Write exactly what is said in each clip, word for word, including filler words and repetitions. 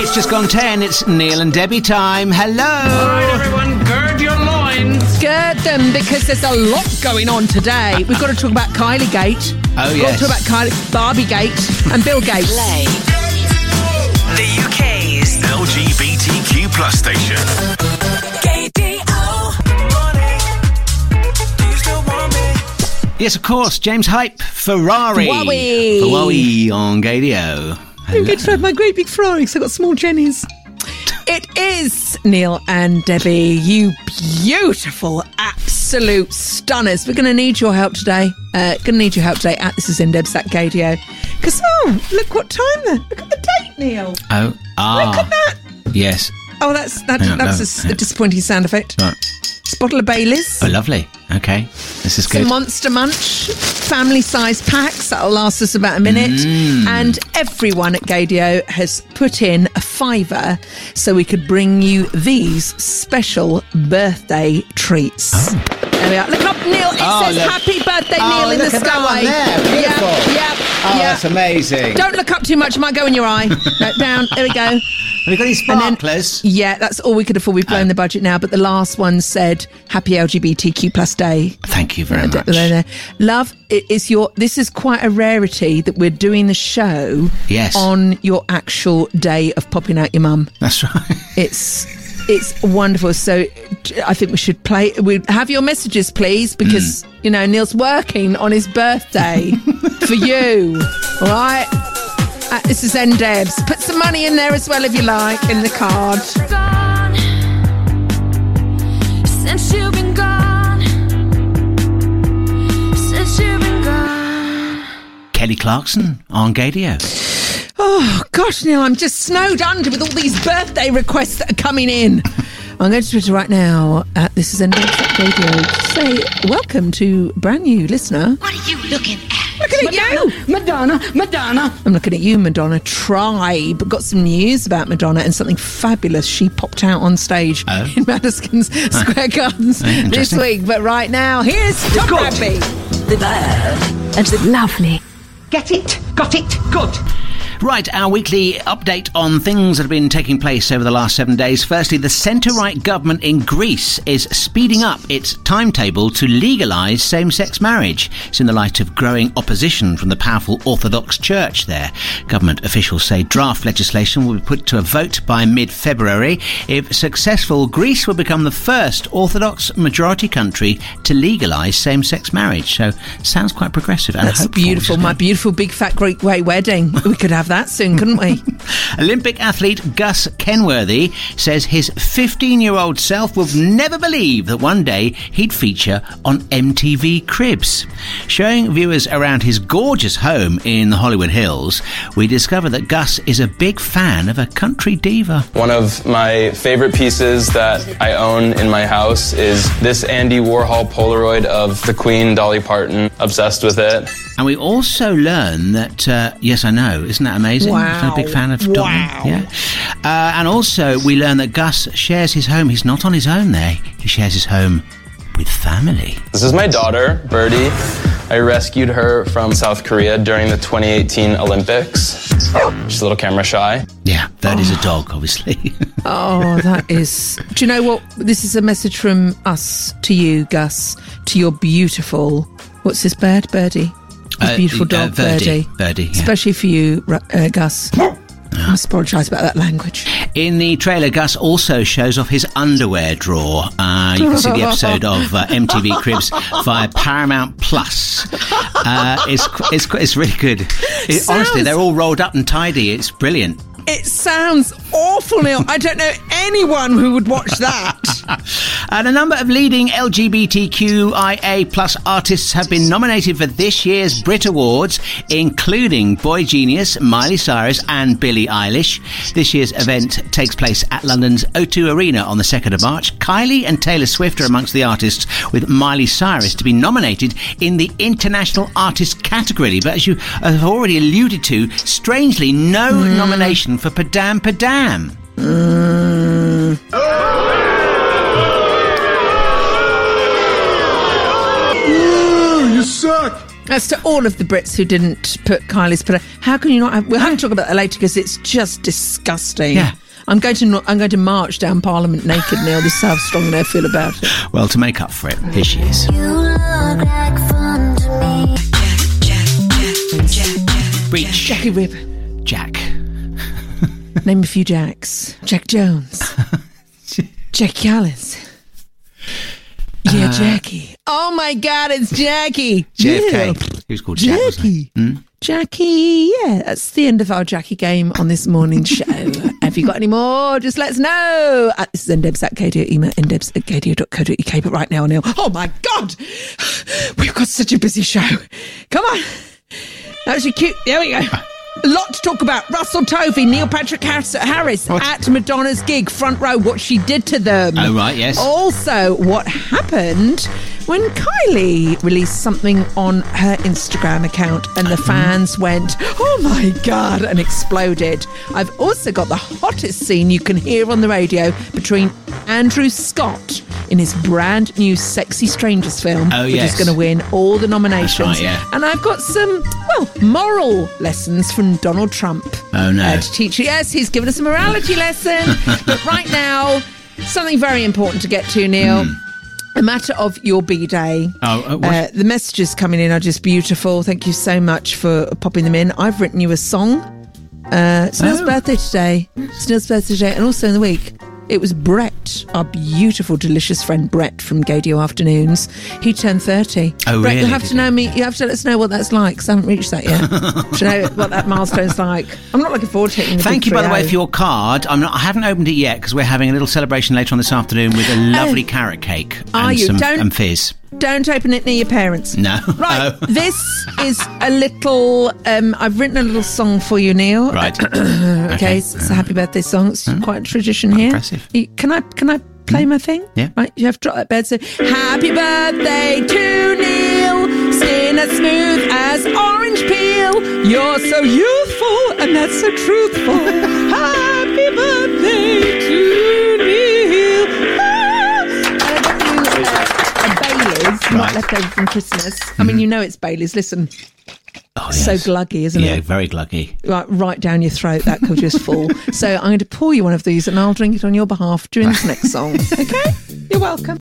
It's just gone ten. It's Neil and Debbie time. Hello. All right, everyone, gird your loins. Gird them, because there's a lot going on today. We've got to talk about Kylie Gate. Oh, We've yes. got to talk about Kylie, Barbie Gate and Bill Gates. Play. The U K's L G B T Q plus station. K D O. Do you still want me? Yes, of course. James Hype, Ferrari. Wowie. Wowie on Gadio. I'm going to have my great big Ferrari because I've got small Jennies. It is Neil and Debbie, you beautiful, absolute stunners. We're going to need your help today. Uh, going to need your help today at This Is In Debs at Gadio. Because, oh, look what time then. Look at the date, Neil. Oh, ah. Look at that. Yes. Oh, that's that, Hang on, that's no, a s- hang a on. disappointing sound effect. Right. It's a bottle of Baileys. Oh, lovely. Okay. This is Some good. Monster Munch, family-sized packs. That'll last us about a minute. Mm. And everyone at Gadio has put in a fiver so we could bring you these special birthday treats. Oh. There we are. Look up, Neil. It Oh, says look. happy birthday, Oh, Neil, in look the at that sky. one there. Beautiful. Yeah, yeah, Oh, yeah. that's amazing. Don't look up too much. It might go in your eye. No, down. There we go. Have you got any And then- sparklers? Yeah, that's all we could afford. We've blown Oh. the budget now, but the last one said happy L G B T Q plus day. Thank you very much. There, there. Love, it is your. This is quite a rarity that we're doing the show Yes. on your actual day of popping out your mum. That's right. It's it's wonderful. So I think we should play. We have your messages, please, because you know Neil's working on his birthday for you. All right. Uh, this is N Debs. Put some money in there as well if you like in the card. Gone since you've been gone. Since you've been gone. Kelly Clarkson on Gadio. Oh, gosh, Neil, I'm just snowed under with all these birthday requests that are coming in. I'm going to Twitter right now at This Is N Debs at Radio to say welcome to brand new listener. What are you looking at? Looking at you. Madonna, Madonna. I'm looking at you, Madonna Tribe. Got some news about Madonna and something fabulous. She popped out on stage Oh. in Madison Square Gardens Oh, this interesting. week. But right now, here's Tom Bradby. The bird. And the lovely. Get it, got it, good. Right, our weekly update on things that have been taking place over the last seven days. Firstly, the centre-right government in Greece is speeding up its timetable to legalise same-sex marriage. It's in the light of growing opposition from the powerful Orthodox Church there. Government officials say draft legislation will be put to a vote by mid-February. If successful, Greece will become the first Orthodox majority country to legalise same-sex marriage. So, sounds quite progressive and That's hopeful, beautiful. which is My good. beautiful big fat Greek grey wedding. We could have that soon, couldn't we? Olympic athlete Gus Kenworthy says his fifteen-year-old self would never believe that one day he'd feature on M T V Cribs. Showing viewers around his gorgeous home in the Hollywood Hills, we discover that Gus is a big fan of a country diva. One of my favorite pieces that I own in my house is this Andy Warhol Polaroid of the Queen, Dolly Parton. Obsessed with it. And we also learn that, uh, yes, I know, isn't that amazing? Wow. I'm a big fan of Dolly. Wow. Yeah. Uh, and also we learn that Gus shares his home. He's not on his own there. He shares his home with family. This is my daughter, Birdie. I rescued her from South Korea during the twenty eighteen Olympics. She's a little camera shy. Yeah, that is a dog, obviously. Oh, that is... Do you know what? This is a message from us to you, Gus, to your beautiful... What's this bird? Birdie? This Uh, beautiful uh, dog, Birdie. Birdie. Birdie, yeah. Especially for you, Ru- uh, Gus. I must apologise about that language. In the trailer, Gus also shows off his underwear drawer. Uh, you can see the episode of uh, M T V Cribs via Paramount Plus. Uh, it's, it's it's really good. It, honestly, Sounds- they're all rolled up and tidy. It's brilliant. It sounds awful, Neil. I don't know anyone who would watch that. And a number of leading L G B T Q I A plus artists have been nominated for this year's Brit Awards, including Boy Genius, Miley Cyrus and Billie Eilish. This year's event takes place at London's O two Arena on the second of March. Kylie and Taylor Swift are amongst the artists, with Miley Cyrus to be nominated in the International Artist category. But as you have already alluded to, strangely, no mm. nomination for Padam Padam. Mm. Ooh, you suck. As to all of the Brits who didn't put Kylie's pillow, how can you not have... We'll have to talk about that later because it's just disgusting. Yeah. I'm going to I'm going to march down Parliament naked, Neil. This is how strongly I feel about it. Well, to make up for it, here she is. You look like fun to me. Breach. Jackie Ribb. Jack. Name a few Jacks. Jack Jones. Jackie Alice. Yeah, Uh, Jackie. Oh my God, it's Jackie. J F K. Yeah. He was called Jack, wasn't he? Jackie. Jackie, yeah, that's the end of our Jackie game on this morning show. Have you got any more? Just let us know. Uh, this is ndebs at Gadio, email ndebs at gadio dot co dot uk. But right now, Neil, oh my God, we've got such a busy show. Come on. That was your cute. There we go. A lot to talk about. Russell Tovey, Neil Patrick Harris, Harris What? at Madonna's gig, front row, what she did to them. Oh, right, yes. Also, what happened when Kylie released something on her Instagram account and the fans went, oh my God, and exploded. I've also got the hottest scene you can hear on the radio between Andrew Scott in his brand new Sexy Strangers film, Oh, which yes. is going to win all the nominations. That's right, yeah. And I've got some, well, moral lessons from Donald Trump. Oh, no. Uh, to teach you. Yes, he's given us a morality lesson. But right now, something very important to get to, Neil. A matter of your B-Day. Oh, uh, what? uh, the messages coming in are just beautiful. Thank you so much for popping them in. I've written you a song. Uh, it's Neil's Oh. birthday today. It's Neil's birthday today. And also in the week, it was Brett, our beautiful, delicious friend Brett from Gadio Afternoons. He turned thirty. Oh, Brett, really? you'll have Did to know me. You have to let us know what that's like, because I haven't reached that yet. To know what that milestone's like. I'm not looking forward to hitting the Thank big you, by the way, three oh. for your card. I'm not, I haven't opened it yet because we're having a little celebration later on this afternoon with a lovely carrot cake Are and you? some Don't- and fizz. Don't open it near your parents. No. Right. Oh. This is a little. Um, I've written a little song for you, Neil. Right. Okay. Okay. It's, it's a happy birthday song. It's quite a tradition here. impressive. You- Can I? Can I play my thing? Yeah. Right. You have to drop that bed. So, happy birthday to Neil. Skin as smooth as orange peel. You're so youthful and that's so truthful. Happy birthday to Neil. Ah. And I got you, uh, a Bailey's, not Right. left over from Christmas. I mean, you know it's Bailey's. Listen, Oh, so yes. gluggy, isn't Yeah, it? very gluggy. Right, right down your throat. That could just fall. So I'm going to pour you one of these, and I'll drink it on your behalf during this next song. Okay? You're welcome.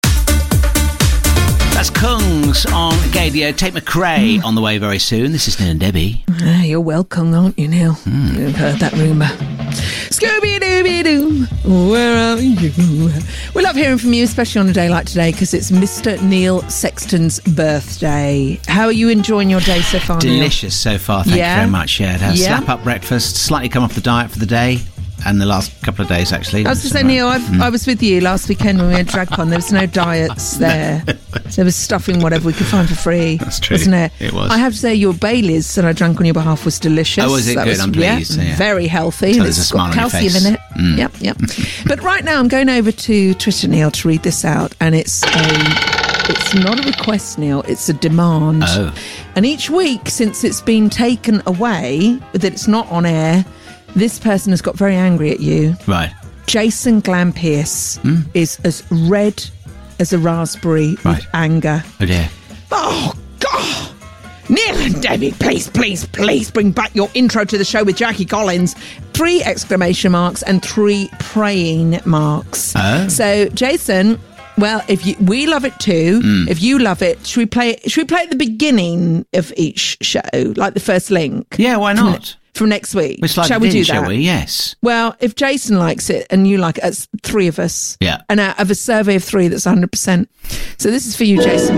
That's Kungs on Gadio. Tate McRae on the way very soon. This is Neil and Debbie. Ah, you're welcome, aren't you, Neil? You've heard that rumour. Scooby-Dooby-Doo, where are you? We love hearing from you, especially on a day like today, because it's Mister Neil Sexton's birthday. How are you enjoying your day so far, Neil? Delicious so far. Thank Yeah? you very much. Yeah, had a Yeah? slap up breakfast, slightly come off the diet for the day, and the last couple of days actually. I was going to So, say, right. Neil, I've, I was with you last weekend when we had DragCon. There was no diets there. There was stuffing whatever we could find for free. That's true. Wasn't it? It was. I have to say, your Baileys that I drank on your behalf was delicious. Oh, was it That good? I'm pleased, Yeah, yeah. very healthy. So and there's a it's smile got on your calcium face. in it. Mm. Yep, yep. But right now, I'm going over to Twitter, Neil, to read this out. And it's a... It's not a request, Neil. It's a demand. Oh. And each week since it's been taken away, that it's not on air, this person has got very angry at you. Right. Jason Glam Pierce is as red as a raspberry Right. with anger. Oh dear. Oh, God! Neil and Debbie, please, please, please bring back your intro to the show with Jackie Collins. Three exclamation marks and three praying marks. Oh. So, Jason, well, if you, we love it too. If you love it, should we play? Should we play at the beginning of each show, like the first link? Yeah, why From, not? from next week. We slide shall it we in, do shall that? we? Yes. Well, if Jason likes it and you like it, it's three of us. Yeah. And out of a survey of three, that's one hundred percent. So this is for you, Jason.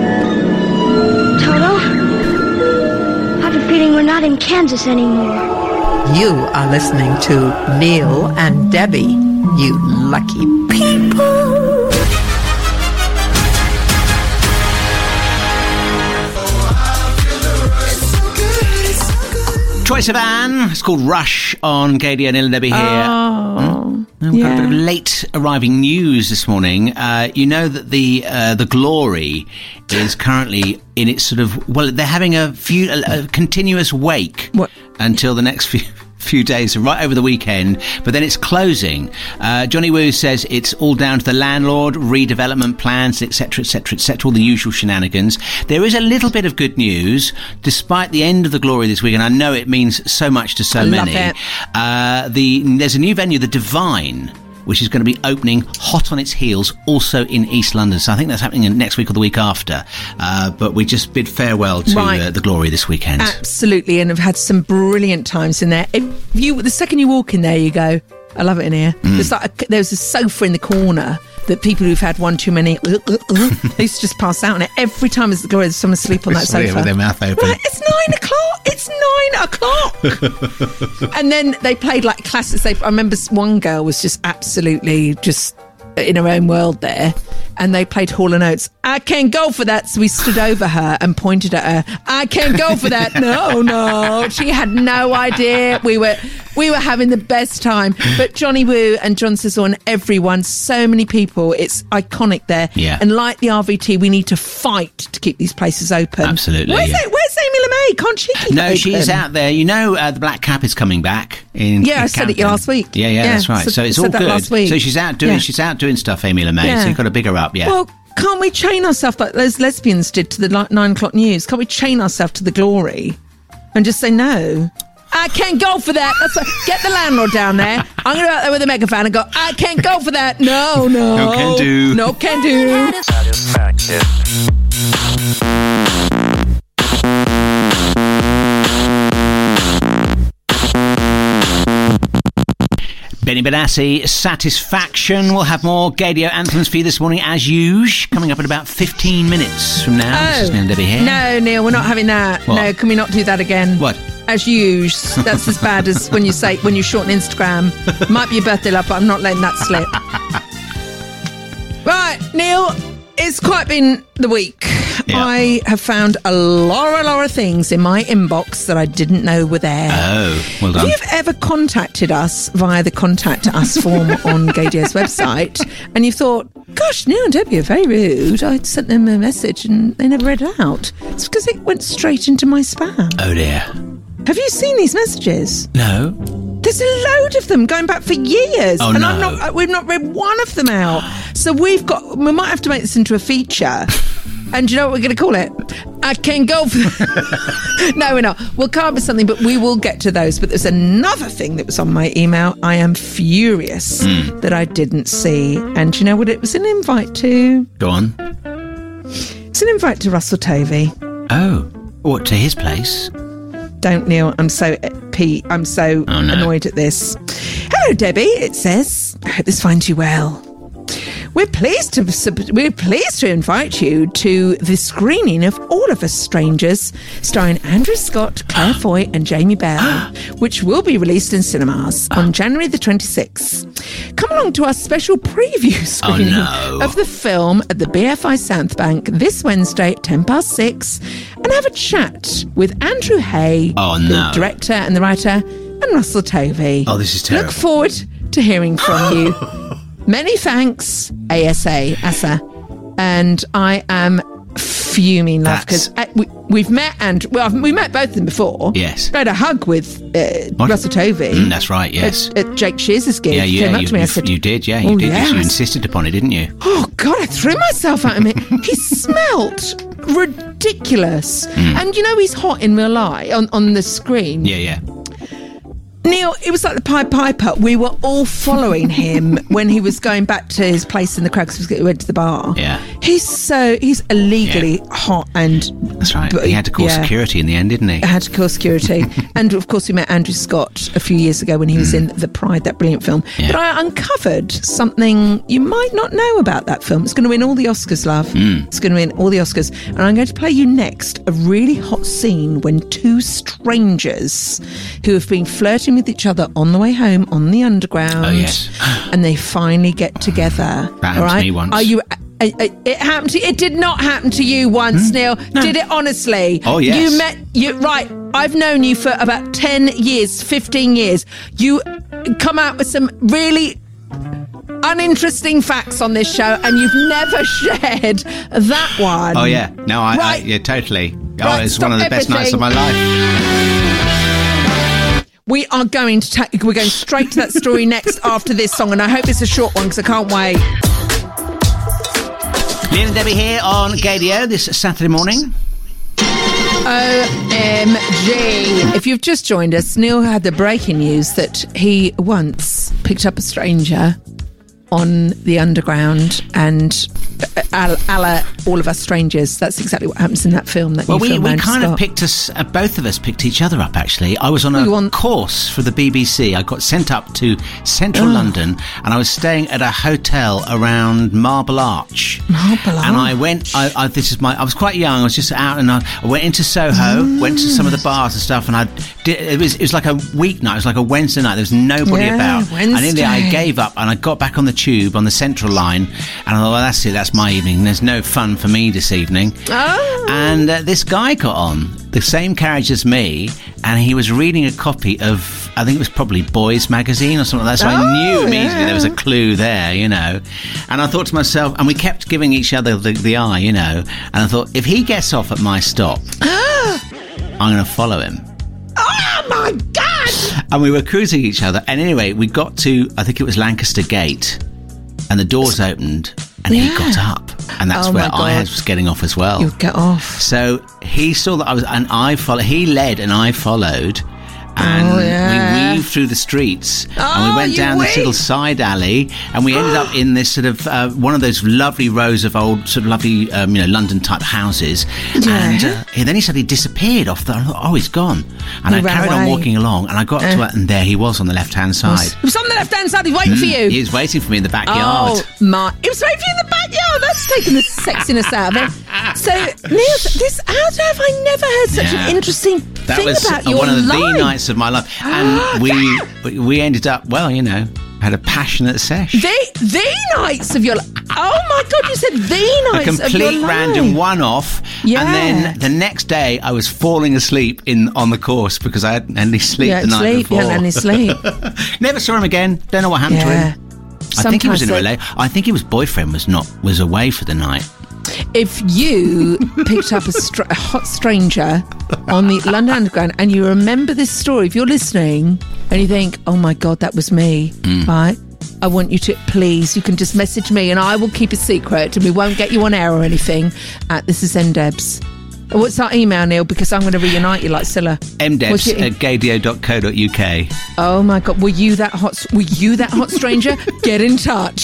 Toto, I have a feeling we're not in Kansas anymore. You are listening to Neil and Debbie, you lucky people. Troy Sivan. It's called Rush on Gadio. Neil and Debbie here. Oh, Now, we've got a bit of yeah. late arriving news this morning. Uh, you know that the uh, the Glory is currently in its sort of, well, they're having a few a, a continuous wake What? until the next few few days, right over the weekend, but then it's closing. Uh, Johnny Woo says it's all down to the landlord, redevelopment plans, et cetera, et cetera, et cetera, all the usual shenanigans. There is a little bit of good news, despite the end of the Glory this week, and I know it means so much to so I many. love it. Uh, the there's a new venue, the Divine, which is going to be opening hot on its heels also in East London. So I think that's happening next week or the week after. Uh, but we just bid farewell to Right. uh, the Glory this weekend. Absolutely, and have had some brilliant times in there. If you, the second you walk in there, you go, I love it in here. Mm. There's like a, there's a sofa in the corner that people who've had one too many, uh, uh, uh, they used to just pass out on it. Every time it's the Glory, there's someone asleep on that Somebody sofa. with their mouth open. Right, it's nine o'clock. It's nine o'clock. And then they played like classics. They, I remember one girl was just absolutely just in her own world there, and they played Hall and Oates. I can't go for that. So we stood over her and pointed at her. I can't go for that. No, no. She had no idea. We were we were having the best time. But Johnny Woo and John Cizor and everyone, so many people. It's iconic there. Yeah. And like the R V T, we need to fight to keep these places open. Absolutely, Where's, yeah. it, where's Amy LeMay? Can't she keep it No, open? she's out there. You know, uh, the Black Cap is coming back in. Yeah, in I said it Camden. last week. Yeah, yeah, Yeah, that's right. said- so it's said all that good. last week. So she's out doing. Yeah. She's out doing stuff, Amy LeMay. Yeah. So you've got to big her up. Yeah. Well, can't we chain ourselves like those lesbians did to the li- nine o'clock news? Can't we chain ourselves to the Glory and just say no? I can't go for that. That's a, get the landlord down there. I'm going to go out there with a megaphone and go, I can't go for that. No, no. No can do. No can do. Benny Benassi, Satisfaction. We'll have more Gadio anthems for you this morning, as usual, coming up in about fifteen minutes from now. This is Neil and Debbie here. No, Neil, we're not having that. What? No, can we not do that again? What? As usual. That's as bad as when you say, when you shorten Instagram. Might be your birthday love, but I'm not letting that slip. Right, Neil, it's quite been the week. Yeah. I have found a lot, a lot of things in my inbox that I didn't know were there. Oh, well done. If you've ever contacted us via the Contact Us form on Gadio's website and you thought, gosh, Neil and Debbie are very rude, I sent them a message and they never read it out. It's because it went straight into my spam. Oh dear. Have you seen these messages? No. There's a load of them going back for years, Oh, and no. I'm not. We've not read one of them out. So we've got. We might have to make this into a feature. And do you know what we're going to call it? I can go for. No, we're not. We'll come up with something, but we will get to those. But there's another thing that was on my email. I am furious Mm. that I didn't see. And do you know what it was an invite to? Go on. It's an invite to Russell Tovey. Oh. What, to his place? Don't, Neil. I'm so Pete. I'm so Oh, no. annoyed at this. Hello, Debbie. It says, I hope this finds you well. We're pleased to sub- we're pleased to invite you to the screening of All of Us Strangers, starring Andrew Scott, Claire Foy, and Jamie Bell, which will be released in cinemas on January the twenty-sixth. Come along to our special preview screening no. of the film at the B F I South Bank this Wednesday at ten past six, and have a chat with Andrew Hay, Oh, the no. director and the writer, and Russell Tovey. Oh, this is terrible. Look forward to hearing from you. Many thanks, A S A, A S A. And I am fuming, love, because That's- uh, we, we've met and well, we met both of them before. Yes. I had a hug with uh, What? Russell Tovey. Mm, that's right, yes. At, at Jake Shears' gig. Yeah, He yeah, came up you, to me. I you, said, you did, yeah, you "Oh, did. yes." You insisted upon it, didn't you? Oh, God, I threw myself at him. He smelt ridiculous. Mm. And you know he's hot in real life on, on the screen. Yeah, yeah. Neil, it was like the Pied Piper. We were all following him when he was going back to his place in the crowd because we went to the bar. Yeah. He's so, he's illegally Yeah. hot and... That's right. but- He had to call yeah. security in the end, didn't he? I had to call security. And of course we met Andrew Scott a few years ago when he was in The Pride, that brilliant film. Yeah. But I uncovered something you might not know about that film. It's going to win all the Oscars, love. Mm. It's going to win all the Oscars. And I'm going to play you next a really hot scene when two strangers who have been flirting with each other on the way home on the underground. Oh, yes. And they finally get together. That happened all to right? me once. Are you... uh, uh, It happened to it did not happen to you once, Neil. Did it honestly? Oh, yes. You met you right. I've known you for about ten years, fifteen years. You come out with some really uninteresting facts on this show, and you've never shared that one. Oh, yeah. No, I, I Right. yeah, totally. Oh, Right, it's stop one of the best nights of my everything. life. We are going to take, we're going straight to that story next after this song, and I hope it's a short one because I can't wait. Neil and Debbie here on Gadio this Saturday morning. O M G. If you've just joined us, Neil had the breaking news that he once picked up a stranger on the underground, and uh, a la All of Us Strangers. That's exactly what happens in that film. That well, new we, film, we Andrew kind Scott. of picked us, uh, both of us picked each other up, actually. I was on a You want- course for the B B C. I got sent up to central Oh. London, and I was staying at a hotel around Marble Arch. Marble And I Arch. went, I, I, this is my, I was quite young, I was just out, and I, I went into Soho, Mm. went to some of the bars and stuff, and I did, it was, it was like a weeknight, it was like a Wednesday night, there was nobody Yeah, about. And in the end, I Wednesday. gave up, and I got back on the tube, on the Central line, and I thought, well, that's it, that's my evening, there's no fun for me this evening. Oh. And uh, this guy got on the same carriage as me, and he was reading a copy of, I think it was probably Boys magazine or something like that, so I Oh, knew immediately yeah. there was a clue there, you know. And I thought to myself, and we kept giving each other the, the eye, you know, and I thought, if he gets off at my stop, I'm going to follow him. Oh my God! And we were cruising each other, and anyway, we got to, I think it was Lancaster Gate, and the doors opened, and he Yeah. got up, and that's Oh, where my I God. was getting off as well. You get off. So he saw that I was, and I followed. He led, and I followed, and Oh, yeah. we weaved through the streets, and Oh, we went you down this weaved. little side alley, and we ended up in this sort of uh, one of those lovely rows of old, sort of lovely, um, you know, London type houses. Yeah. And uh, and then he suddenly disappeared off the. I thought, oh, he's gone. And He I ran carried on away. walking along, and I got Uh. to it, and there he was on the left hand side. He was on the left hand side, he's waiting for you. He was waiting for me in the backyard. Oh my! It was right for you in the backyard. That's taking the sexiness out of it. So, Neil, this how have I never heard such Yeah. an interesting That thing was about uh, your one of the life? nights of my life, and we we- we ended up well, you know, had a passionate sesh. The the nights of your life. Oh my God! You said the A nights of your complete life. random one-off, Yeah. and then the next day I was falling asleep in on the course because I hadn't had any sleep You the had night sleep. You before. hadn't had any sleep. Never saw him again. Don't know what happened to Yeah. him. I think he was in a Sometimes relay. I think his boyfriend was not was away for the night. If you picked up a, str- a hot stranger on the London Underground and you remember this story, if you're listening and you think, oh my God, that was me, Mm. right? I want you to, please, you can just message me and I will keep a secret and we won't get you on air or anything at This Is Ndebs. What's our email, Neil? Because I'm going to reunite you like Scylla. What's mdebs your e- at gadio dot co dot uk. Oh my God, were you that hot? Were you that hot stranger? Get in touch.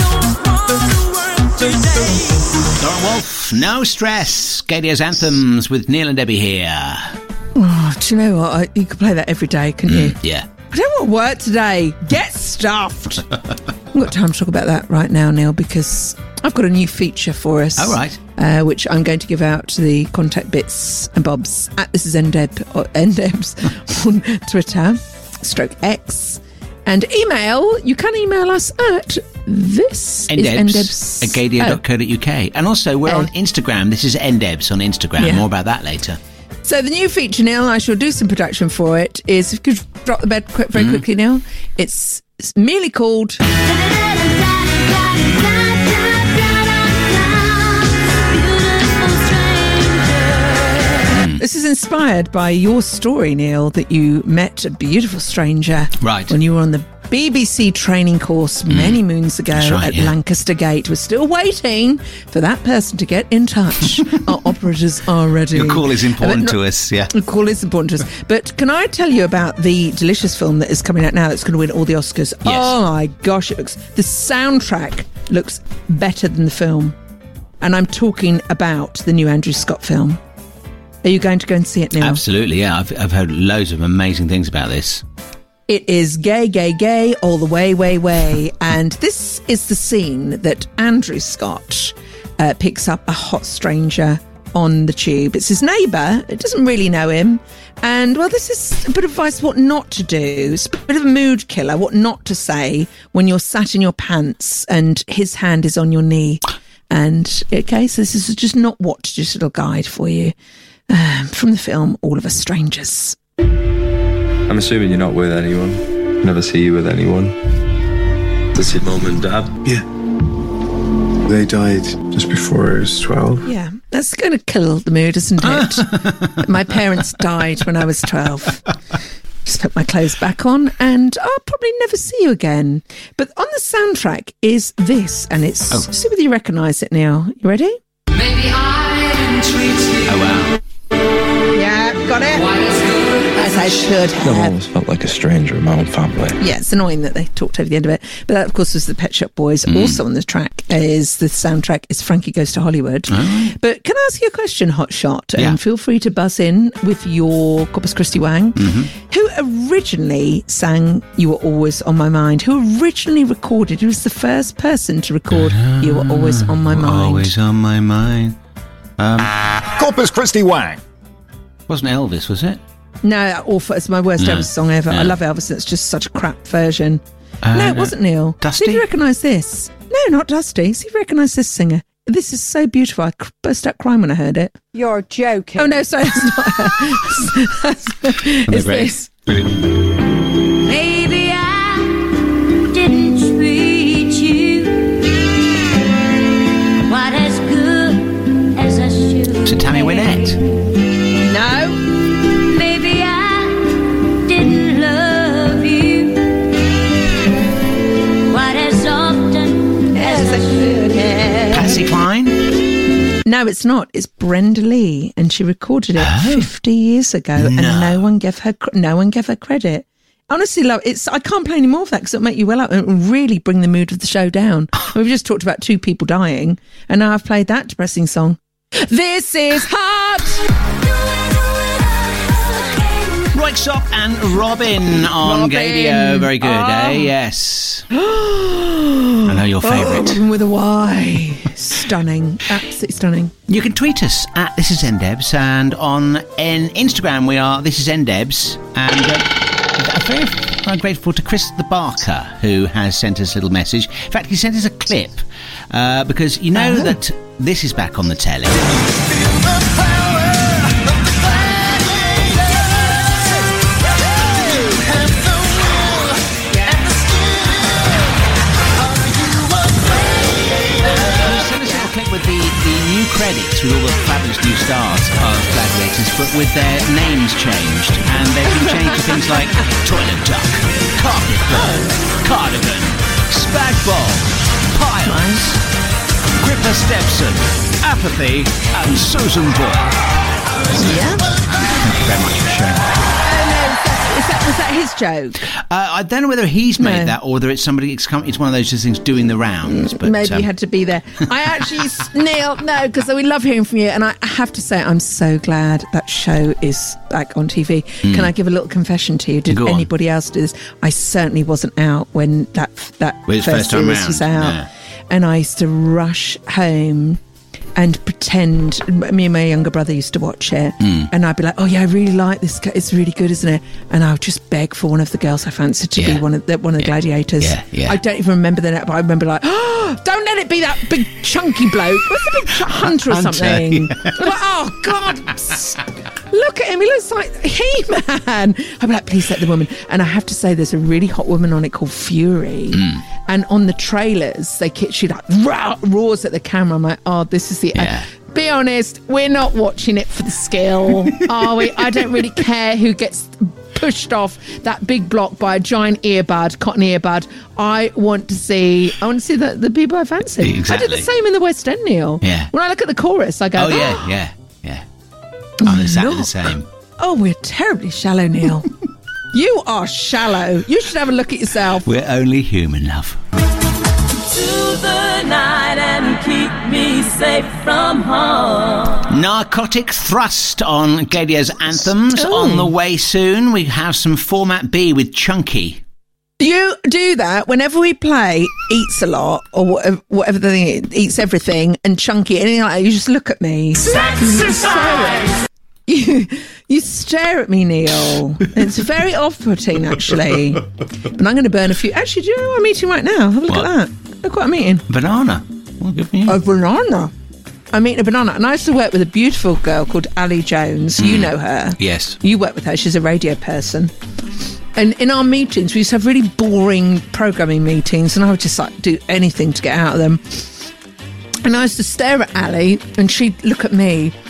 Dora Wolf, no stress. Gadio's anthems with Neil and Debbie here. Oh, do you know what? I, you could play that every day, couldn't you? Yeah. I don't want work today. Get stuffed. I haven't got time to talk about that right now, Neil, because I've got a new feature for us. Oh, right. Uh, which I'm going to give out to the contact bits and bobs at This Is Ndeb or Ndebs on Twitter, stroke X, and email. You can email us at this is Ndebs Ndebs at gadio dot co dot uk. And also, we're Oh. on Instagram. This is Ndebs on Instagram. Yeah. More about that later. So the new feature, Neil, I shall do some production for it, is, if you could drop the bed quick, very Mm. quickly, Neil, it's, it's merely called This is inspired by your story, Neil, that you met a beautiful stranger Right. when you were on the B B C training course many moons ago That's right, at yeah. Lancaster Gate. We're still waiting for that person to get in touch. Our operators are ready. Your call is important But to no- us, yeah. The call is important to us. But can I tell you about the delicious film that is coming out now that's going to win all the Oscars? Yes. Oh my gosh, it looks, the soundtrack looks better than the film. And I'm talking about the new Andrew Scott film. Are you going to go and see it, Neil? Absolutely, yeah. I've, I've heard loads of amazing things about this. It is gay, gay, gay all the way, way, way. And this is the scene that Andrew Scott uh, picks up a hot stranger on the tube. It's his neighbour. It doesn't really know him. And, well, this is a bit of advice what not to do. It's a bit of a mood killer, what not to say when you're sat in your pants and his hand is on your knee. And, okay, so this is just not what to do, just a little guide for you. Um, from the film All of Us Strangers. I'm assuming you're not with anyone. Never see you with anyone. Does your mum and dad? Yeah. They died just before I was twelve. Yeah, that's going to kill the mood, isn't it? My parents died when I was twelve. just put my clothes back on, and I'll probably never see you again. But on the soundtrack is this, and it's Oh. see whether you recognise it, Neil. You ready? Maybe I didn't treat you Oh, wow. Yeah, got it. quite as good As I should I've have. always felt like a stranger in my own family. Yeah, it's annoying that they talked over the end of it. But that, of course, was the Pet Shop Boys. Also on the track is the soundtrack is Frankie Goes to Hollywood. But can I ask you a question, Hot Shot? Yeah. And feel free to buzz in with your Corpus Christi Wang. Who originally sang You Were Always on My Mind? Who originally recorded? Who was the first person to record You Were Always on My Mind? Always on my mind. Um, Corpus Christi Wang. wasn't Elvis, was it? No, awful. It's my worst No. Elvis song ever. No. I love Elvis, and it's just such a crap version. Uh, no, it wasn't Neil. Dusty? See if you recognise this. No, not Dusty. See if you recognise this singer. This is so beautiful. I cr- burst out crying when I heard it. You're joking. Oh, no, sorry. It's not her. It's ready? this. Maybe I didn't treat you quite as good as I should. It's a Tammy Wynette. No. Maybe I didn't love you quite as often as I should have. Patsy Cline. No, it's not. It's Brenda Lee, and she recorded it fifty years ago, and no one gave her cr- no one gave her credit. Honestly, love, it's I can't play any more of that because it'll make you well up and it'll really bring the mood of the show down. We've just talked about two people dying, and now I've played that depressing song. This is hard. Roixop and Robin on Robin. Gadio. Very good, Oh. eh? Yes. I know your favourite. Oh, with a Y. Stunning. Absolutely stunning. You can tweet us at This Is Ndebs, and on in Instagram we are This Is Ndebs, and uh, I'm very, very grateful to Chris the Barker who has sent us a little message. In fact, he sent us a clip uh, because you know Oh. that this is back on the telly. With the, the new credits with all the fabulous new stars of Gladiators, but with their names changed, and they've been changed to things like Toilet Duck, Carpet Bird, Cardigan, Spagball, Piles, Gripper Stepson, Apathy, and Susan Boyle. Yeah. Thank you very much for sharing that. Is that, was that his joke? Uh, I don't know whether he's made No. that or whether it's somebody. It's, come, it's one of those just things doing the rounds. But Maybe um, you had to be there. I actually, Neil, no, because we love hearing from you. And I have to say, I'm so glad that show is back on T V. Can I give a little confession to you? Did Go on. anybody else do this? I certainly wasn't out when that that Well, it's first first time series round, was out. yeah. And I used to rush home and pretend. Me and my younger brother used to watch it, Mm. and I'd be like, "Oh yeah, I really like this. guy. It's really good, isn't it?" And I would just beg for one of the girls I fancied to Yeah. be one of the one of the gladiators. Yeah, yeah. I don't even remember the name, but I remember like, "Oh, don't let it be that big chunky bloke. What's the big ch- hunter or Hunter, something?" yeah. I'm like, oh God, s- look at him. He looks like He-Man. I'd be like, please let the woman. And I have to say, there's a really hot woman on it called Fury. Mm. And on the trailers, they ki- she like roar, roars at the camera. I'm like, oh, this is the. Yeah. Be honest, we're not watching it for the skill, are we? I don't really care who gets pushed off that big block by a giant earbud, cotton earbud. I want to see. I want to see the, the people I fancy. I did Exactly. the same in the West End, Neil. Yeah. When I look at the chorus, I go, Oh yeah, yeah, yeah. I'm exactly the Look. same. oh, we're terribly shallow, Neil. You are shallow. You should have a look at yourself. We're only human, love. To the night and keep me safe from harm. Narcotic Thrust on Gladio's Anthems. Ooh. On the way soon, we have some Format B with Chunky. You do that whenever we play Eats a Lot or whatever, whatever the thing is, Eats Everything and Chunky, anything like that, you just look at me. Exercise. You, you stare at me, Neil. It's very off-putting, actually. But I'm going to burn a few. Actually, do you know what I'm eating right now? Have a look What? at that. Look what I'm eating. Banana. Well, good for you. A banana. I'm eating a banana. And I used to work with a beautiful girl called Ali Jones. You know her. Yes. You work with her. She's a radio person. And in our meetings, we used to have really boring programming meetings, and I would just like do anything to get out of them. And I used to stare at Ali, and she'd look at me,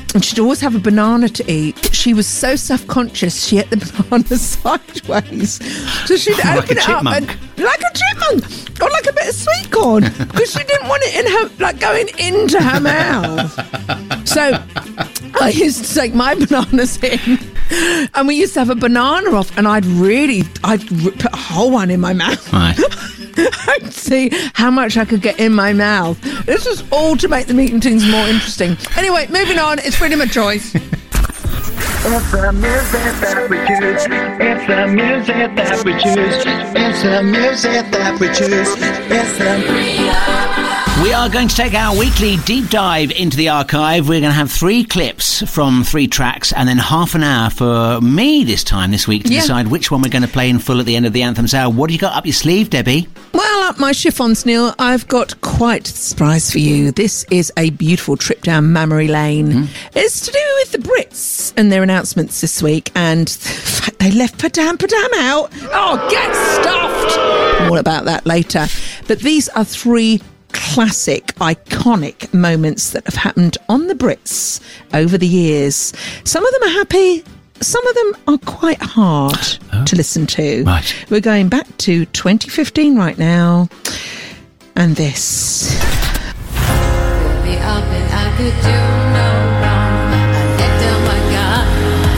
And she'd always have a banana to eat. She was so self-conscious, she ate the banana sideways. So she'd Like open a it up chipmunk. and, like a chipmunk, or like a bit of sweet corn, because she didn't want it in her, like going into her mouth. So I used to take my bananas in, and we used to have a banana off, and I'd really, I'd r- put a whole one in my mouth. Right. I'd see how much I could get in my mouth. This was all to make the meeting things more interesting. Anyway, moving on. It's freedom of choice. It's the music that we choose. It's the music that we choose. It's the music that we choose. It's the... We are going to take our weekly deep dive into the archive. We're going to have three clips from three tracks and then half an hour for me this time this week to Yeah. decide which one we're going to play in full at the end of the Anthems Hour. What do you got up your sleeve, Debbie? Well, up my chiffons, Neil, I've got quite a surprise for you. This is a beautiful trip down memory lane. Mm. It's to do with the Brits and their announcements this week, and the fact they left Padam Padam out. Oh, get stuffed! More about that later. But these are three classic, iconic moments that have happened on the Brits over the years. Some of them are happy. Some of them are quite hard oh. to listen to. Right. We're going back to twenty fifteen right now. And this. Really up and I could do no wrong. I let down my guard.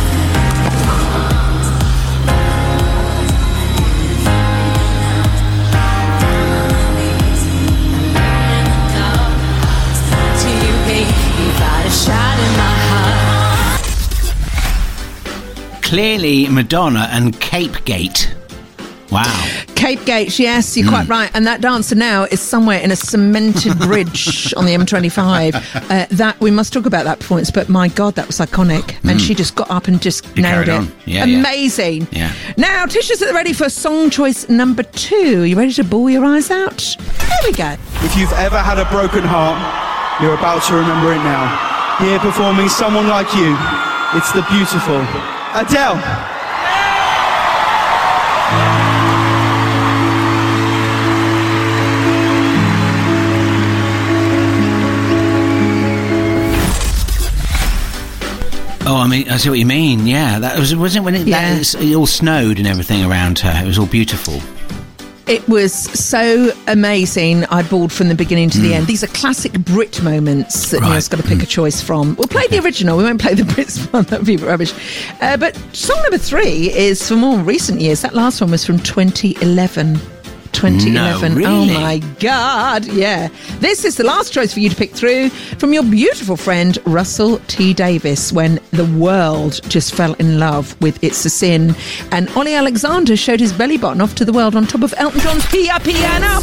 To you, baby, you got a shot in my heart. Clearly Madonna and Cape Gate. Wow. Cape Gate, yes, you're mm. quite right. And that dancer now is somewhere in a cemented bridge on the M twenty-five. Uh, that we must talk about that performance, but my God, that was iconic. Mm. And she just got up and just You nailed it. on. Yeah, Amazing. Yeah. Now, Tisha's ready for song choice number two. You ready to bawl your eyes out? There we go. If you've ever had a broken heart, you're about to remember it now. Here performing Someone Like You, it's the beautiful Adele. Oh, I mean, I see what you mean. Yeah, that was wasn't when it, Yeah. that was, it all snowed and everything around her. It was all beautiful. It was so amazing. I bawled from the beginning to the Mm. end. These are classic Brit moments that Right. Neil's got to pick Mm. a choice from. We'll play the original. We won't play the Brits one. That would be rubbish. Uh, but song number three is for more recent years. That last one was from twenty eleven. twenty eleven. No, Oh really? my God. Yeah. This is the last choice for you to pick through from your beautiful friend Russell T Davis, when the world just fell in love with It's a Sin. And Ollie Alexander showed his belly button off to the world on top of Elton John's Pia Piano.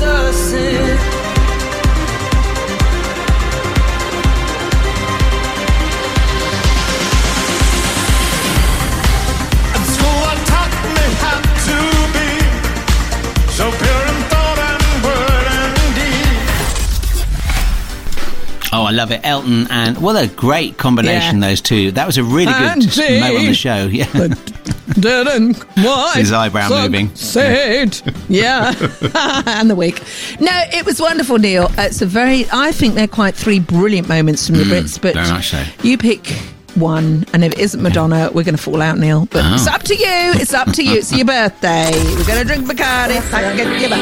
Oh, I love it. Elton and what a great combination, Yeah. those two. That was a really good Andy. mo on the show. Yeah. Didn't quite His eyebrow moving. succeed. Yeah. And the wig. No, it was wonderful, Neil. It's a very, I think they're quite three brilliant moments from the Mm, Brits, but very much so. you pick one, and if it isn't Madonna, we're going to fall out, Neil. But Oh. it's up to you. It's up to you. It's your birthday. We're going to drink Bacardi. Back at your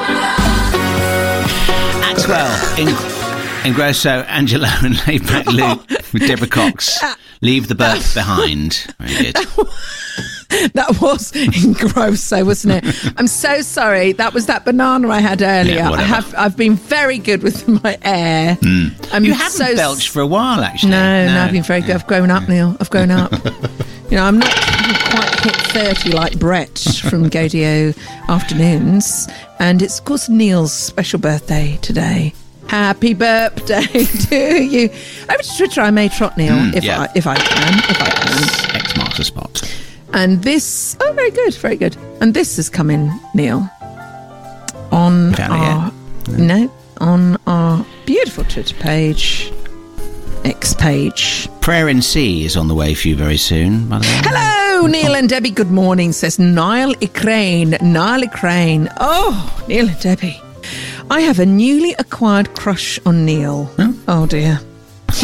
Axwell, in, Ingrosso, Angelo and Laidback Luke with Deborah Cox. Leave the birth behind. Very good. That was Ingrosso, wasn't it? I'm so sorry. That was that banana I had earlier. Yeah, I whatever. have. I've been very good with my air. Mm. I'm You haven't so belched for a while, actually. No, no, I've been very good. I've grown up, Neil. I've grown up. You know, I'm not quite hit thirty like Brett from Godio Afternoons. And it's, of course, Neil's special birthday today. Happy birthday to you. Over to Twitter, I may trot Neil, Mm, if, yeah. I, if I can. If I can. X marks the spot. And this, oh, very good, very good. And this has come in, Neil, on Found it our, no, on our beautiful Twitter page, X page. Prayer in C is on the way for you very soon, by the way. Hello, Neil and Debbie. Good morning, says Niall Crane. Niall Crane. Oh, Neil and Debbie. I have a newly acquired crush on Neil. Huh? Oh, dear.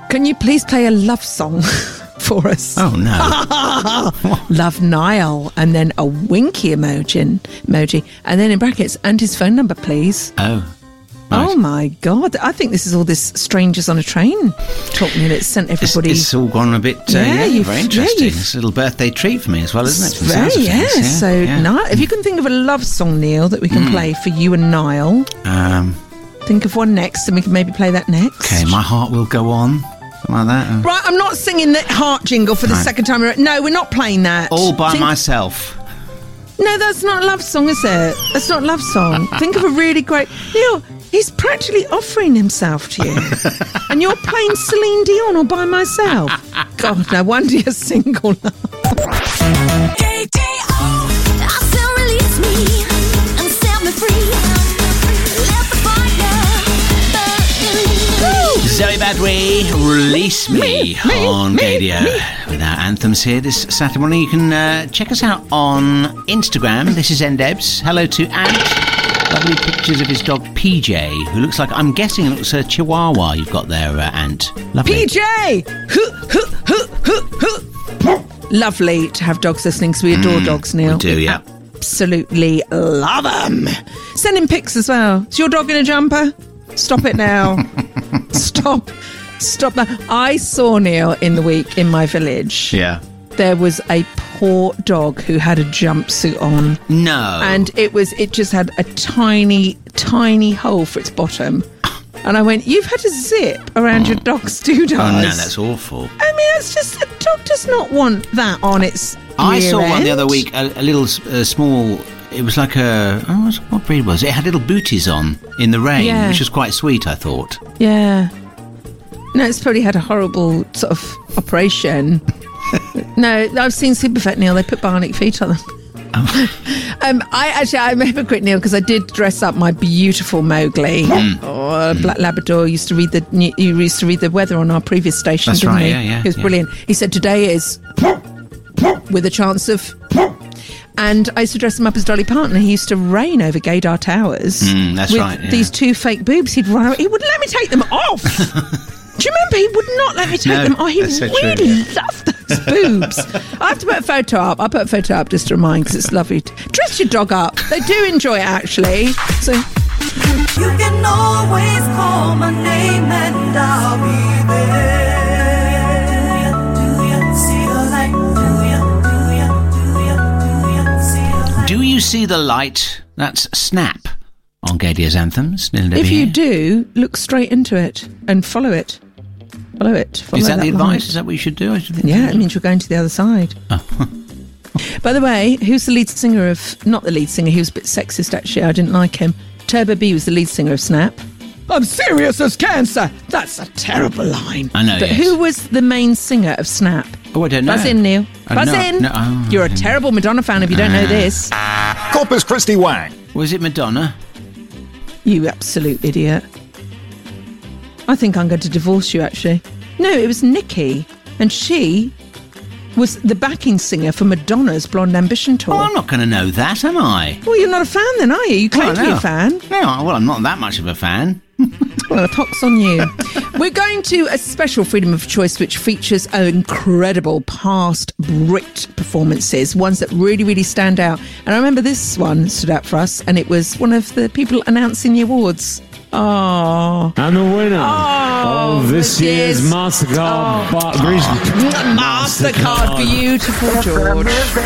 Can you please play a love song for us? Oh, no. Love Niall, and then a winky emoji, emoji, and then in brackets, and his phone number, please. Oh. Right. Oh, my God. I think this is all this strangers on a train talking, and it's sent everybody... It's, it's all gone a bit... Uh, yeah, yeah, very interesting. Yeah, it's a little birthday treat for me as well, isn't it? Very, yeah. yeah. So, yeah. Niall, if you can think of a love song, Neil, that we can mm. play for you and Niall... Um... Think of one next, and we can maybe play that next. Okay, My Heart Will Go On. Something like that. Right, I'm not singing the heart jingle for the right. second time. No, we're not playing that. All by Think... myself. No, that's not a love song, is it? That's not a love song. Think of a really great... Neil, he's practically offering himself to you. And you're playing Celine Dion All By Myself. God, no wonder you're single now. K K O, I still release me and set me free. Zoe Badwe, Release Me, me, me on Radio. With our anthems here this Saturday morning. You can uh, check us out on Instagram. This is Ndebs. Hello to Ant. Lovely pictures of his dog P J, who looks like, I'm guessing it looks a Chihuahua you've got there, uh, Ant. Lovely. P J! Lovely to have dogs listening, because we adore mm, dogs, Neil. We do, yeah. Absolutely love them. Send him pics as well. Is your dog in a jumper? Stop it now. Stop. Stop that. I saw, Neil, in the week in my village. Yeah. There was a poor dog who had a jumpsuit on. No. And it was, it just had a tiny, tiny hole for its bottom. And I went, you've had a zip around oh. your dog's doodads. Oh, no, that's awful. I mean, it's just, a dog does not want that on its I saw end. one the other week, a, a little uh, small... It was like a... Oh, what breed was it? It had little booties on in the rain, yeah. which was quite sweet, I thought. Yeah. No, it's probably had a horrible sort of operation. No, I've seen Supervet, Neil. They put bionic feet on them. Oh. um, I actually, I'm a hypocrite, Neil, because I did dress up my beautiful Mowgli. Mm. Oh, mm. Black Labrador. Used to read the you used to read the weather on our previous station, That's didn't right, he? yeah, yeah. He was yeah. brilliant. He said, today is with a chance of... And I used to dress him up as Dolly Parton. He used to reign over Gaydar Towers. Mm, that's with right, yeah. these two fake boobs. He'd run. He wouldn't let me take them off. Do you remember? He would not let me take no, them off. He so really true, yeah. loved those boobs. I have to put a photo up. I'll put a photo up just to remind, because it's lovely. Dress your dog up. They do enjoy it, actually. So you can always call my name and I'll be there. Do you see the light? That's Snap on Gadia's Anthems. If you do, look straight into it and follow it. Follow it. Follow Is that, that the advice? Light. Is that what you should do? I should think yeah, it means you're going to the other side. Oh. By the way, who's the lead singer of... Not the lead singer, he was a bit sexist, actually. I didn't like him. Turbo B was the lead singer of Snap. I'm serious as cancer. That's a terrible line. I know, But yes. who was the main singer of Snap? Oh, I don't know. Buzz in, Neil. Uh, Buzz no, in. no, oh, You're a terrible Madonna fan if you don't know this. Corpus Christi Wang. Was it Madonna? You absolute idiot. I think I'm going to divorce you, actually. No, it was Nikki. And she was the backing singer for Madonna's Blonde Ambition tour. Oh, I'm not going to know that, am I? Well, you're not a fan then, are you? You claim oh, to no. be a fan. No, well, I'm not that much of a fan. Well, the pox on you. We're going to a special Freedom of Choice, which features incredible past Brit performances, ones that really, really stand out. And I remember this one stood out for us, and it was one of the people announcing the awards. Oh. And the winner oh, of this year's MasterCard oh. MasterCard, beautiful George.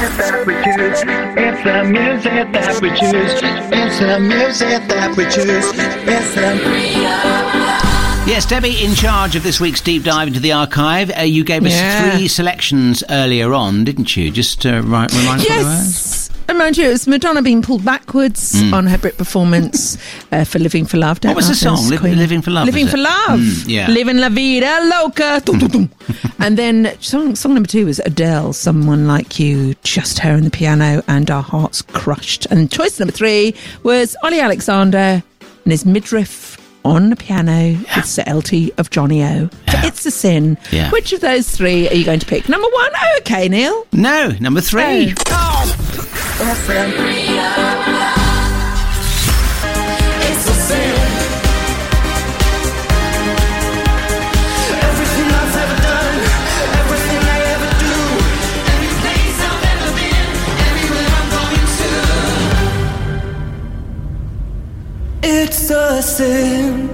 It's the music that we choose. It's the music that we choose. It's the Yes, Debbie, in charge of this week's deep dive into the archive. Uh, you gave us yeah. three selections earlier on, didn't you? Just uh, right, remind us yes. what they were. Remind you, it was Madonna being pulled backwards mm. on her Brit performance uh, for Living for Love. Don't what was the song? Li- Living for Love. Living for Love. Mm, yeah. Living La Vida Loca. Dum, dum, dum. And then song, song number two was Adele, Someone Like You, just her and the piano, and our hearts crushed. And choice number three was Ollie Alexander and his midriff on the piano yeah. with Sir L T of Johnny O. Yeah. It's a Sin. Yeah. Which of those three are you going to pick? Number one? Oh, okay, Neil. No, number three. Oh. Oh. It's a sin. Everything I It's a sin.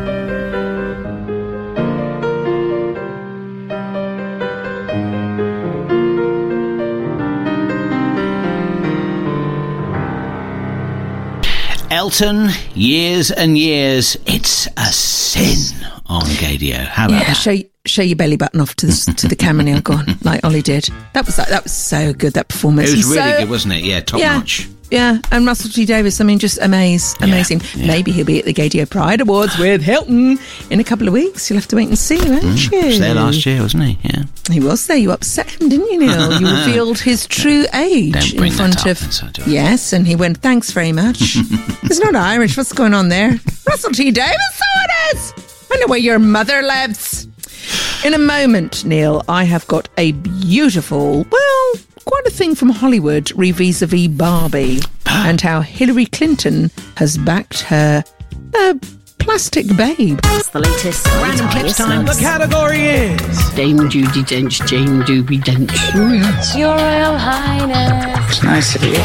Elton, Years and Years. It's a sin on Gadio. How about Yeah, that? show, show your belly button off to the to the camera, Neil. Go on, like Ollie did. That was that was so good. That performance. It was He's really so- good, wasn't it? Yeah, top yeah, notch. Yeah, and Russell T Davies. I mean, just amaze, amazing. yeah. Maybe he'll be at the Gadio Pride Awards with Hilton in a couple of weeks. You'll have to wait and see, won't Mm, you? he was there last year, wasn't he? Yeah. He was there. You upset him, didn't you, Neil? You revealed his true age Don't bring in front that up, of. that's what I do. Yes, and he went, "Thanks very much." It's not Irish. What's going on there? Russell T Davies. So it is. I know where your mother lives. In a moment, Neil, I have got a beautiful, well, quite a thing from Hollywood re vis-a-vis Barbie and how Hillary Clinton has backed her uh, plastic babe. It's the latest Random clips time. The category is Dame Judi Dench, Jane Doobie Dench. Oh, yes. Your Royal Highness. It's nice of you.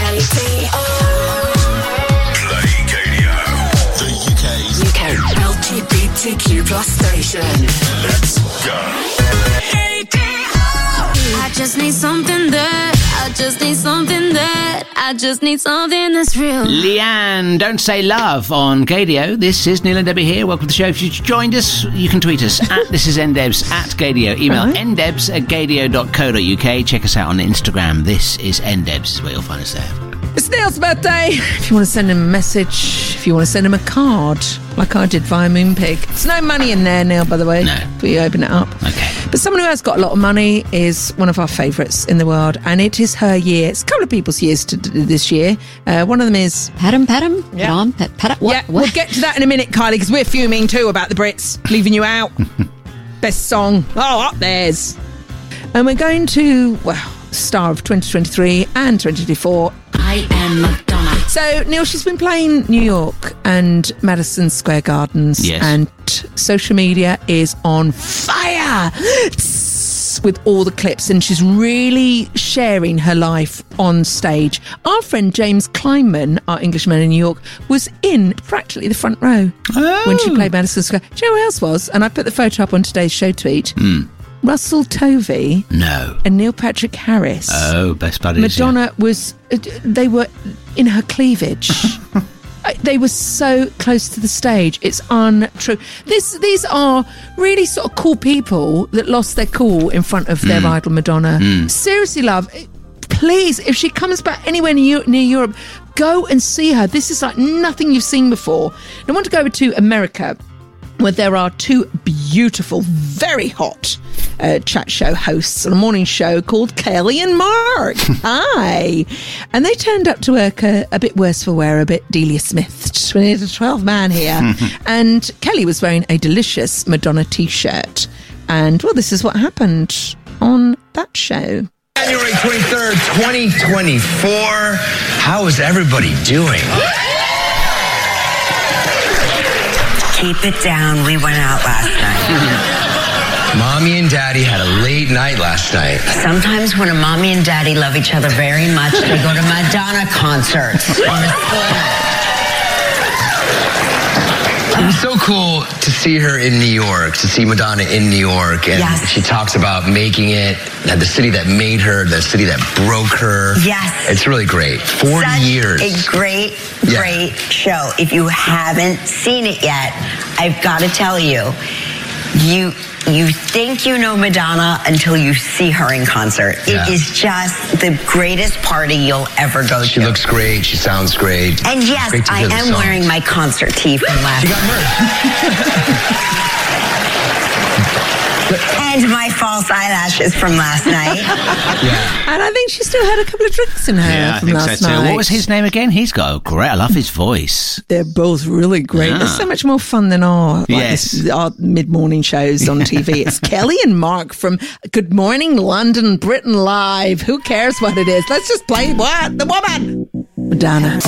The U K's L G B T Q plus station. Let's go. I just need something that, I just need something that, I just need something that's real. Leanne, Don't Say Love on Gadio. This is Neil and Debbie here. Welcome to the show. If you joined us, you can tweet us at This Is Ndebs at Gadio. Email Right. ndebs at gadio dot co dot uk. Check us out on Instagram. This is Ndebs, is where you'll find us there. It's Neil's birthday. If you want to send him a message, if you want to send him a card, like I did via Moonpig. There's no money in there, Neil, by the way. No. But you open it up. Okay. But someone who has got a lot of money is one of our favourites in the world, and it is her year. It's a couple of people's years to, to this year. Uh, one of them is... Pat him, pat him, Yeah. pat on, pat, pat what? yeah, what? we'll get to that in a minute, Kylie, because we're fuming too about the Brits leaving you out. Best song. Oh, up theirs. And we're going to, well, star of twenty twenty-three and twenty twenty-four. I am Madonna. So, Neil, she's been playing New York and Madison Square Gardens. Yes. And social media is on fire with all the clips, and she's really sharing her life on stage. Our friend James Kleinman, our Englishman in New York, was in practically the front row Oh. when she played Madison Square. Do you know who else was? And I put the photo up on today's show tweet. Mm. Russell Tovey No. and Neil Patrick Harris. Oh, best buddies. Madonna was, uh, they were in her cleavage. Uh, they were so close to the stage. It's untrue. This, these are really sort of cool people that lost their cool in front of their idol, Madonna. Seriously, love, please, if she comes back anywhere near, near Europe, go and see her. This is like nothing you've seen before. I want to go over to America, where there are two beautiful, very hot uh, chat show hosts on a morning show called Kelly and Mark. Hi. And they turned up to work a, a bit worse for wear, a bit Delia Smith. We need a twelve man here. And Kelly was wearing a delicious Madonna t-shirt. And, well, this is what happened on that show. January twenty-third, twenty twenty-four. How is everybody doing? Keep it down. We went out last night. Mommy and Daddy had a late night last night. Sometimes when a mommy and daddy love each other very much, they go to Madonna concerts on a school. It was so cool to see her in New York, to see Madonna in New York. And Yes. she talks about making it, that the city that made her, the city that broke her. Yes. It's really great. forty Such years. a great, Yeah. great show. If you haven't seen it yet, I've got to tell you, you you think you know Madonna until you see her in concert. Yeah. It is just the greatest party you'll ever go She to. looks great. She sounds great. And It's yes, great to I hear the am songs. wearing my concert tee from last She got merch. and my false eyelashes from last night. Yeah. And I think she still had a couple of drinks in her Yeah, I from think last so too. night. What was his name again? He's got a great, I love his voice. They're both really great. Yeah. They're so much more fun than our, like Yes. this, our mid-morning shows on T V. It's Kelly and Mark from Good Morning London, Britain Live. Who cares what it is? Let's just play what? The woman! Madonna.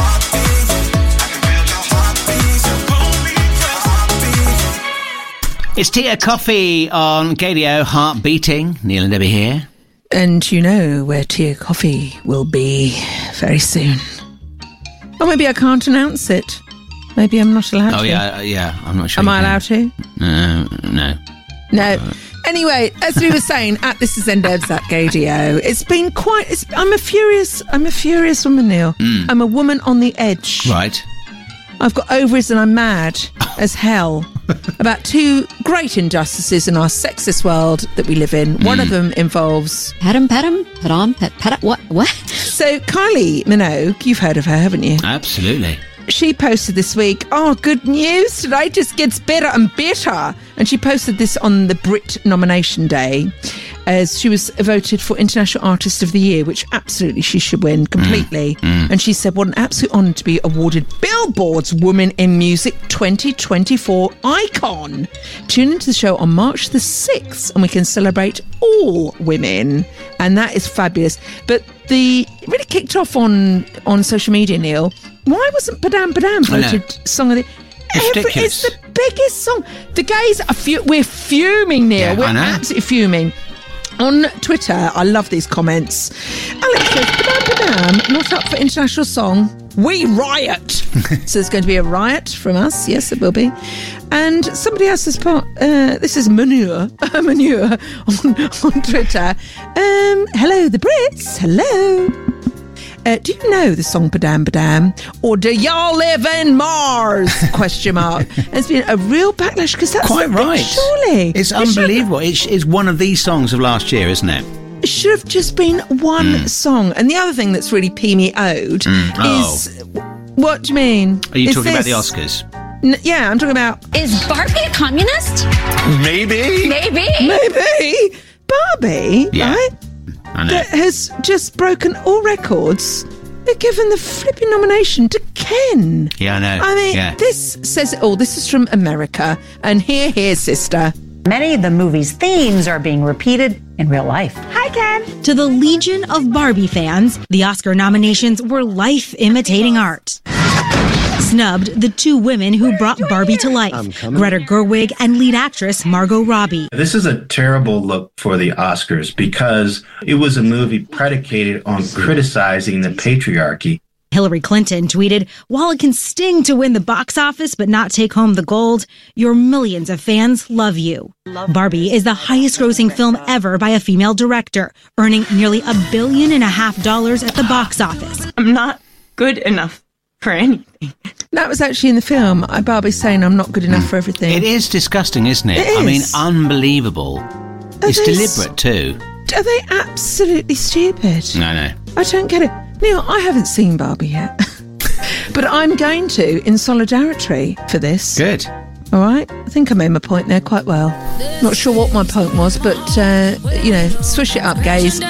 It's Tea or Coffee on Gadio, Heart Beating. Neil and Debbie here. And you know where Tea or Coffee will be very soon. Or maybe I can't announce it. Maybe I'm not allowed Oh, to. yeah, uh, yeah. I'm not sure. Am you I can. allowed to? No, no. No. Anyway, as we were saying, at this is Ndebs at Gadio. It's been quite. It's, I'm a furious. I'm a furious woman, Neil. Mm. I'm a woman on the edge. Right. I've got ovaries and I'm mad as hell about two great injustices in our sexist world that we live in. Mm. One of them involves Pet him, pet him, pet on, pet, pet. What? What? So Kylie Minogue, you've heard of her, haven't you? Absolutely. She posted this week, oh, good news, today just gets better and better. And she posted this on the Brit nomination day as she was voted for International Artist of the Year, which absolutely she should win completely. Mm, mm. And she said, what an absolute honour to be awarded Billboard's Women in Music twenty twenty-four Icon. Tune into the show on March the sixth and we can celebrate all women. And that is fabulous. But the it really kicked off on, on social media, Neil. Why wasn't Padam Padam voted Song of the It's Every, ridiculous. It's the biggest song. The gays are fu- we're fuming, Neil. Yeah, we're I know. absolutely fuming. On Twitter, I love these comments. Alex says, Padam Padam, not up for international song. We riot. So there's going to be a riot from us. Yes, it will be. And somebody else has put, uh, this is Manure, Manure on, on Twitter. Um, hello, the Brits. Hello. Uh, do you know the song Padam Padam? Or do y'all live in Mars? Question mark. There's been a real backlash because that's Quite not- right. Surely. It's It should have- unbelievable. It's, it's one of these songs of last year, isn't it? It should have just been one Mm. song. And the other thing that's really P me owed Mm. Oh. is... What do you mean? Are you Is talking about the this- Oscars? N- yeah, I'm talking about... Is Barbie a communist? Maybe. Maybe. Maybe. Barbie, Yeah. right? I know. That has just broken all records. They're given the flipping nomination to Ken. Yeah, I know. I mean, yeah. this says it all. This is from America. And here, here, sister. Many of the movie's themes are being repeated in real life. Hi, Ken. To the legion of Barbie fans, the Oscar nominations were life imitating art. Snubbed the two women who brought Barbie to life, Greta Gerwig and lead actress Margot Robbie. This is a terrible look for the Oscars because it was a movie predicated on criticizing the patriarchy. Hillary Clinton tweeted, while it can sting to win the box office but not take home the gold, your millions of fans love you. Barbie is the highest grossing film ever by a female director, earning nearly a billion and a half dollars at the box office. I'm not good enough for anything. That was actually in the film. I Barbie saying I'm not good enough for everything. It is disgusting, isn't it? It I mean, is. unbelievable. It's they s- deliberate too. Are they absolutely stupid? No, no. I don't get it. Neil, I haven't seen Barbie yet. But I'm going to in solidarity for this. Good. All right? I think I made my point there quite well. Not sure what my point was, but, uh, you know, swish it up, gays.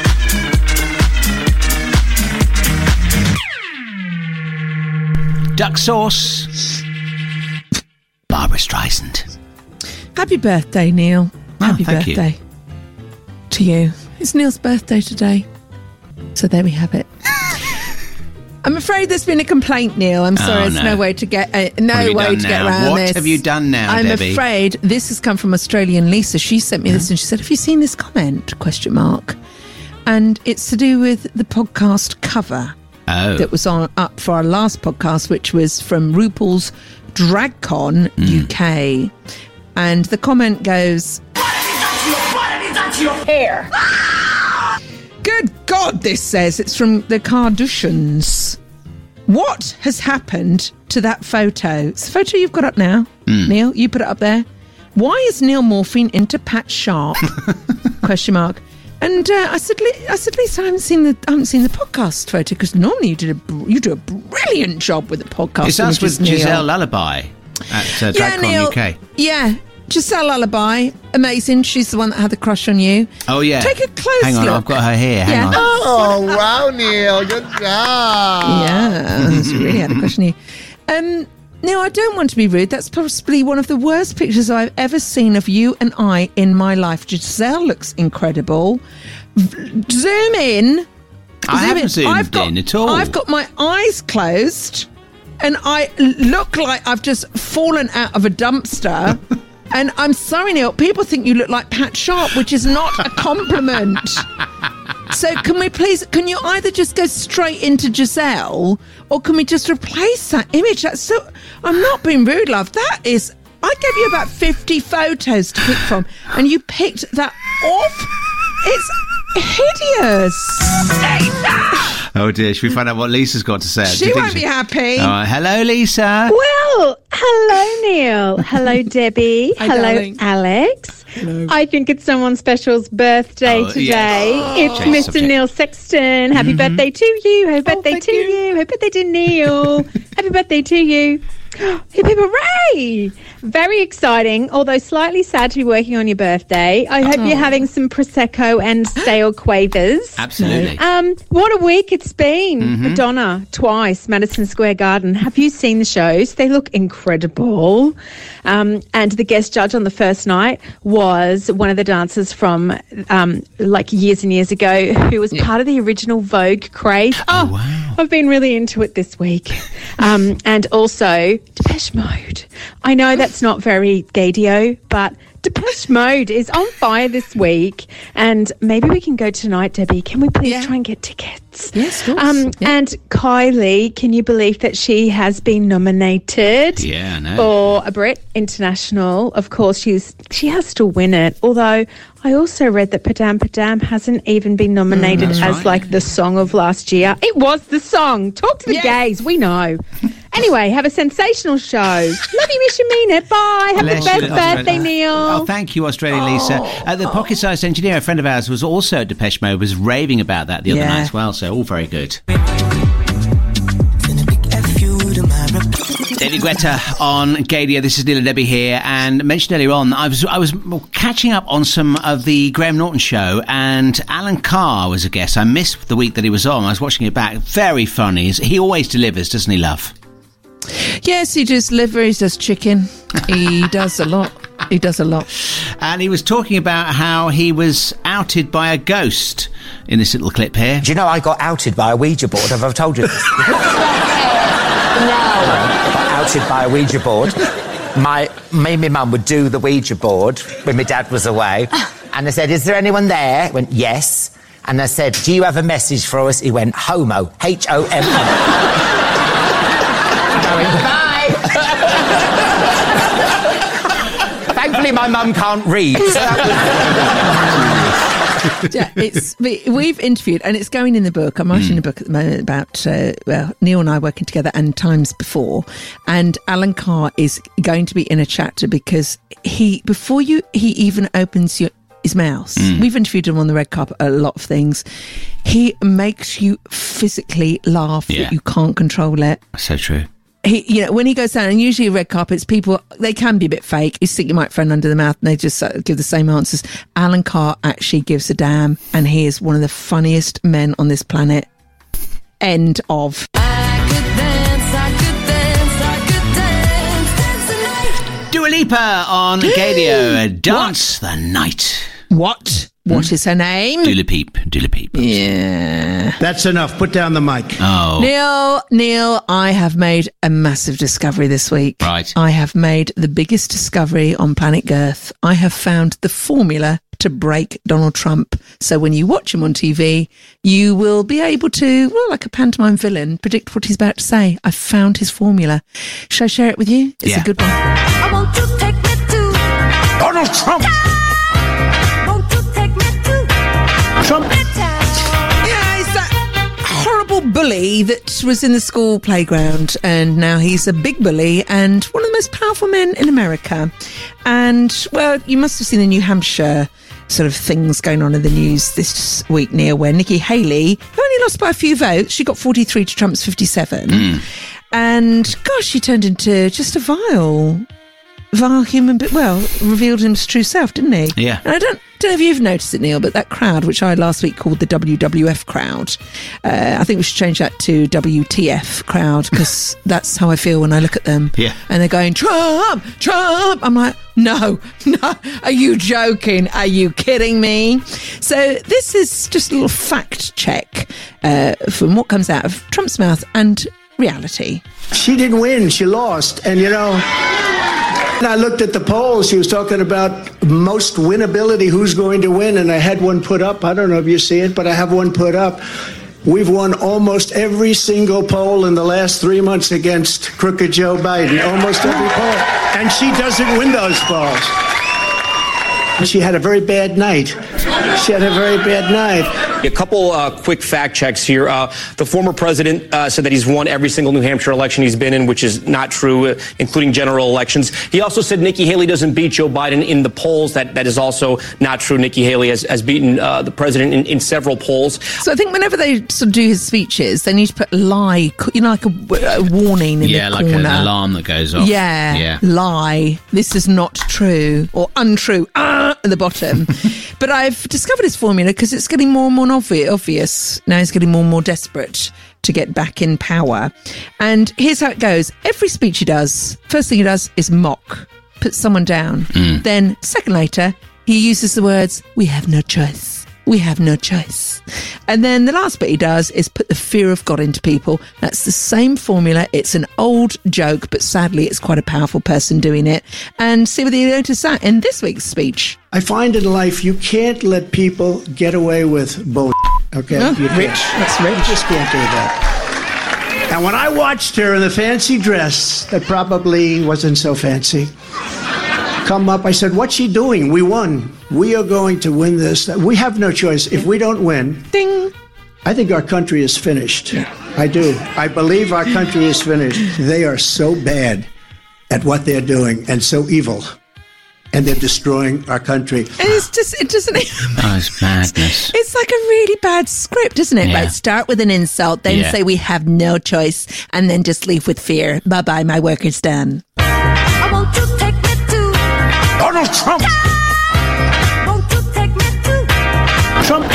Duck sauce. Barbara Streisand. Happy birthday, Neil. Oh, Happy thank you. birthday to you. It's Neil's birthday today. So there we have it. I'm afraid there's been a complaint, Neil. I'm sorry, Oh, there's no. no way to get uh, What no have you way done to get now? around What this. have you done now, I'm Debbie? afraid this has come from Australian Lisa. She sent me this and she said, "Have you seen this comment?" Question mark. And it's to do with the podcast cover Oh. that was on up for our last podcast, which was from RuPaul's DragCon Mm. U K. And the comment goes, That's your hair. "Good God," this says. It's from the Kardashians. What has happened to that photo? It's the photo you've got up now. Mm. Neil, you put it up there. Why is Neil morphing into Pat Sharp? Question mark. And uh, I said, "Li- I said, Lisa, I haven't seen the, I haven't seen the podcast photo because normally you did a, br- you do a brilliant job with the podcast." It's us images, with Neil. Giselle Lullaby at uh, Yeah, DragCon Neil. U K. Yeah, Giselle Lullaby, amazing. She's the one that had the crush on you. Oh, yeah. Take a close Hang on, look. I've got her here. Hang Yeah. on. Oh, wow, Neil. Good job. Yeah, she really had a crush on you. Um, Neil, I don't want to be rude. That's possibly one of the worst pictures I've ever seen of you and I in my life. Giselle looks incredible. V- Zoom in. I Zoom haven't zoomed I've got, in at all. I've got my eyes closed and I look like I've just fallen out of a dumpster. And I'm sorry, Neil, people think you look like Pat Sharp, which is not a compliment. So can we please, can you either just go straight into Giselle or can we just replace that image? That's so, I'm not being rude, love. That is, I gave you about fifty photos to pick from and you picked that off. It's hideous. Oh dear, should we find out what Lisa's got to say? She won't be happy. All right. Hello, Lisa. Well, hello, Neil. Hello, Debbie. Hi, hello, darling. Alex. Hello. I think it's someone special's birthday Oh, today. yes. It's Change Mister subject. Neil Sexton. Happy Mhm. birthday to you. Happy birthday to you. Happy birthday to Neil. Happy birthday to you. Hip hip hooray! Very exciting, although slightly sad to be working on your birthday. I hope Oh. you're having some Prosecco and stale quavers. Absolutely. Um, what a week it's been. Mhm. Madonna, twice, Madison Square Garden. Have you seen the shows? They look incredible. Um, and the guest judge on the first night was one of the dancers from um, like years and years ago who was part of the original Vogue craze. Oh, wow. I've been really into it this week. Um, and also Depeche Mode. I know that's not very gadio, but Depeche Mode is on fire this week. And maybe we can go tonight, Debbie. Can we please Yeah. try and get tickets? Yes, of course. Um, Yeah. And Kylie, can you believe that she has been nominated Yeah, I know. for a Brit International? Of course, she's she has to win it. Although I also read that Padam Padam hasn't even been nominated that's as right. like the song of last year. It was the song. Talk to the Yes. gays. We know. Anyway, have a sensational show. Love you, miss you, mean it. Bye. Happy Bless best you, birthday, Australia. Neil. Oh, thank you, Australian Lisa. Uh, the pocket-sized engineer, a friend of ours, was also at Depeche Mode, was raving about that the other Yeah. night as well, so all very good. Daily Guetta on Gadia. This is Neil and Debbie here, and mentioned earlier on, I was I was catching up on some of the Graham Norton show, and Alan Carr was a guest. I missed the week that he was on. I was watching it back. Very funny. He always delivers, doesn't he, love? Yes, he does liver, he does chicken. He does a lot. He does a lot. And he was talking about how he was outed by a ghost in this little clip here. Do you know I got outed by a Ouija board? Have I told you this? No. I got outed by a Ouija board. My, me and my mum would do the Ouija board when my dad was away. And I said, is there anyone there? He went, yes. And I said, do you have a message for us? He went, homo. H O M O. Bye. Thankfully, my mum can't read. So that was... Yeah, it's we, we've interviewed, and it's going in the book. I'm writing a book at the moment about uh, well, Neil and I working together, and times before. And Alan Carr is going to be in a chapter because he, before you, he even opens your, his mouth. Mm. We've interviewed him on the red carpet a lot of things. He makes you physically laugh Yeah. that you can't control it. So true. He, you know, when he goes down, and usually red carpets, people, they can be a bit fake. You stick your microphone under the mouth and they just uh, give the same answers. Alan Carr actually gives a damn, and he is one of the funniest men on this planet. End of. Dua Lipa on Gadio. Dance the Night. What? What is her name? Dula Peep. Dula Peep. Yeah. That's enough. Put down the mic. Oh. Neil, Neil, I have made a massive discovery this week. Right. I have made the biggest discovery on planet Earth. I have found the formula to break Donald Trump. So when you watch him on T V, you will be able to, well, like a pantomime villain, predict what he's about to say. I found his formula. Shall I share it with you? It's Yeah. a good one. I want to take me to Donald Trump! want to take me to Trump. Yeah, he's that horrible bully that was in the school playground, and now he's a big bully and one of the most powerful men in America. And, well, you must have seen the New Hampshire sort of things going on in the news this week, Neil, where Nikki Haley, who only lost by a few votes, she got forty-three to Trump's fifty-seven. Mm. And, gosh, she turned into just a vile... vile human, but well, revealed his true self, didn't he? Yeah. And I don't, don't know if you've noticed it, Neil, but that crowd, which I last week called the W W F crowd, uh, I think we should change that to W T F crowd, because that's how I feel when I look at them. Yeah. And they're going, Trump, Trump. I'm like, no, no. Are you joking? Are you kidding me? So this is just a little fact check uh, from what comes out of Trump's mouth and reality. She didn't win. She lost. And, you know, And I looked at the polls. She was talking about most winnability, who's going to win, and I had one put up. I don't know if you see it, but I have one put up. We've won almost every single poll in the last three months against crooked Joe Biden. Almost every poll. And she doesn't win those polls. She had a very bad night. She had a very bad night. A couple uh, quick fact checks here. Uh, the former president uh, said that he's won every single New Hampshire election he's been in, which is not true, uh, including general elections. He also said Nikki Haley doesn't beat Joe Biden in the polls. That That is also not true. Nikki Haley has, has beaten uh, the president in, in several polls. So I think whenever they sort of do his speeches, they need to put lie, you know, like a, a warning in yeah, the like corner. an alarm that goes off. Yeah, yeah, lie. This is not true or untrue. Ah, at the bottom. But I've discovered his formula because it's getting more and more obvi- obvious. Now he's getting more and more desperate to get back in power. And here's how it goes. Every speech he does, first thing he does is mock, put someone down. Mm. Then, a second later, he uses the words, we have no choice. We have no choice. And then the last bit he does is put the fear of God into people. That's the same formula. It's an old joke, but sadly it's quite a powerful person doing it. And see whether you notice that in this week's speech. I find in life you can't let people get away with bullshit. Okay, Oh, you can't. rich. That's rich. You just can't do that. And when I watched her in the fancy dress that probably wasn't so fancy come up, I said, what's she doing? We won. We are going to win this. We have no choice. If we don't win, ding, I think our country is finished. I do. I believe our country is finished. They are so bad at what they're doing and so evil. And they're destroying our country. And it's just, it doesn't even... Oh, it's madness. It's like a really bad script, isn't it? Yeah. Right, start with an insult, then Yeah. say we have no choice, and then just leave with fear. Bye-bye, my work is done. I want to take me to Donald Trump. want to take me to Trump.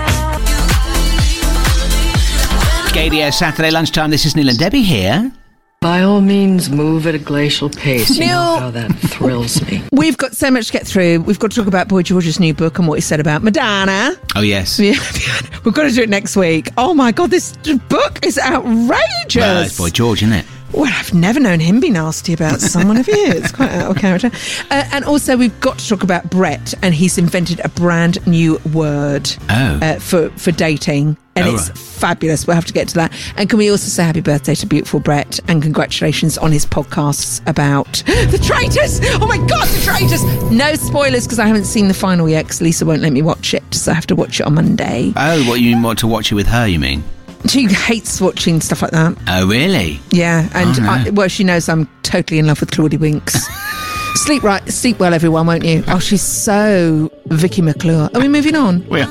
Gadio Saturday lunchtime. This is Neil and Debbie here. By all means, move at a glacial pace. You Neil. know how that thrills me. We've got so much to get through. We've got to talk about Boy George's new book and what he said about Madonna. Oh, yes. Yeah, we've got to do it next week. Oh my God, this book is outrageous. Well, it's Boy George, isn't it? Well, I've never known him be nasty about someone, have you? It's quite out of character. Uh, and also, we've got to talk about Brett, and he's invented a brand new word Oh. uh, for, for dating, and Oh, it's right. fabulous. We'll have to get to that. And can we also say happy birthday to beautiful Brett, and congratulations on his podcasts about the traitors. Oh my God, the traitors. No spoilers, because I haven't seen the final yet, because Lisa won't let me watch it, so I have to watch it on Monday. Oh, what, you want to watch it with her, you mean? She hates watching stuff like that. Oh, really? Yeah, and Oh, no. I, well, she knows I'm totally in love with Claudie Winks. Sleep right, sleep well, everyone, won't you? Oh, she's so Vicky McClure. Are we moving on? We are.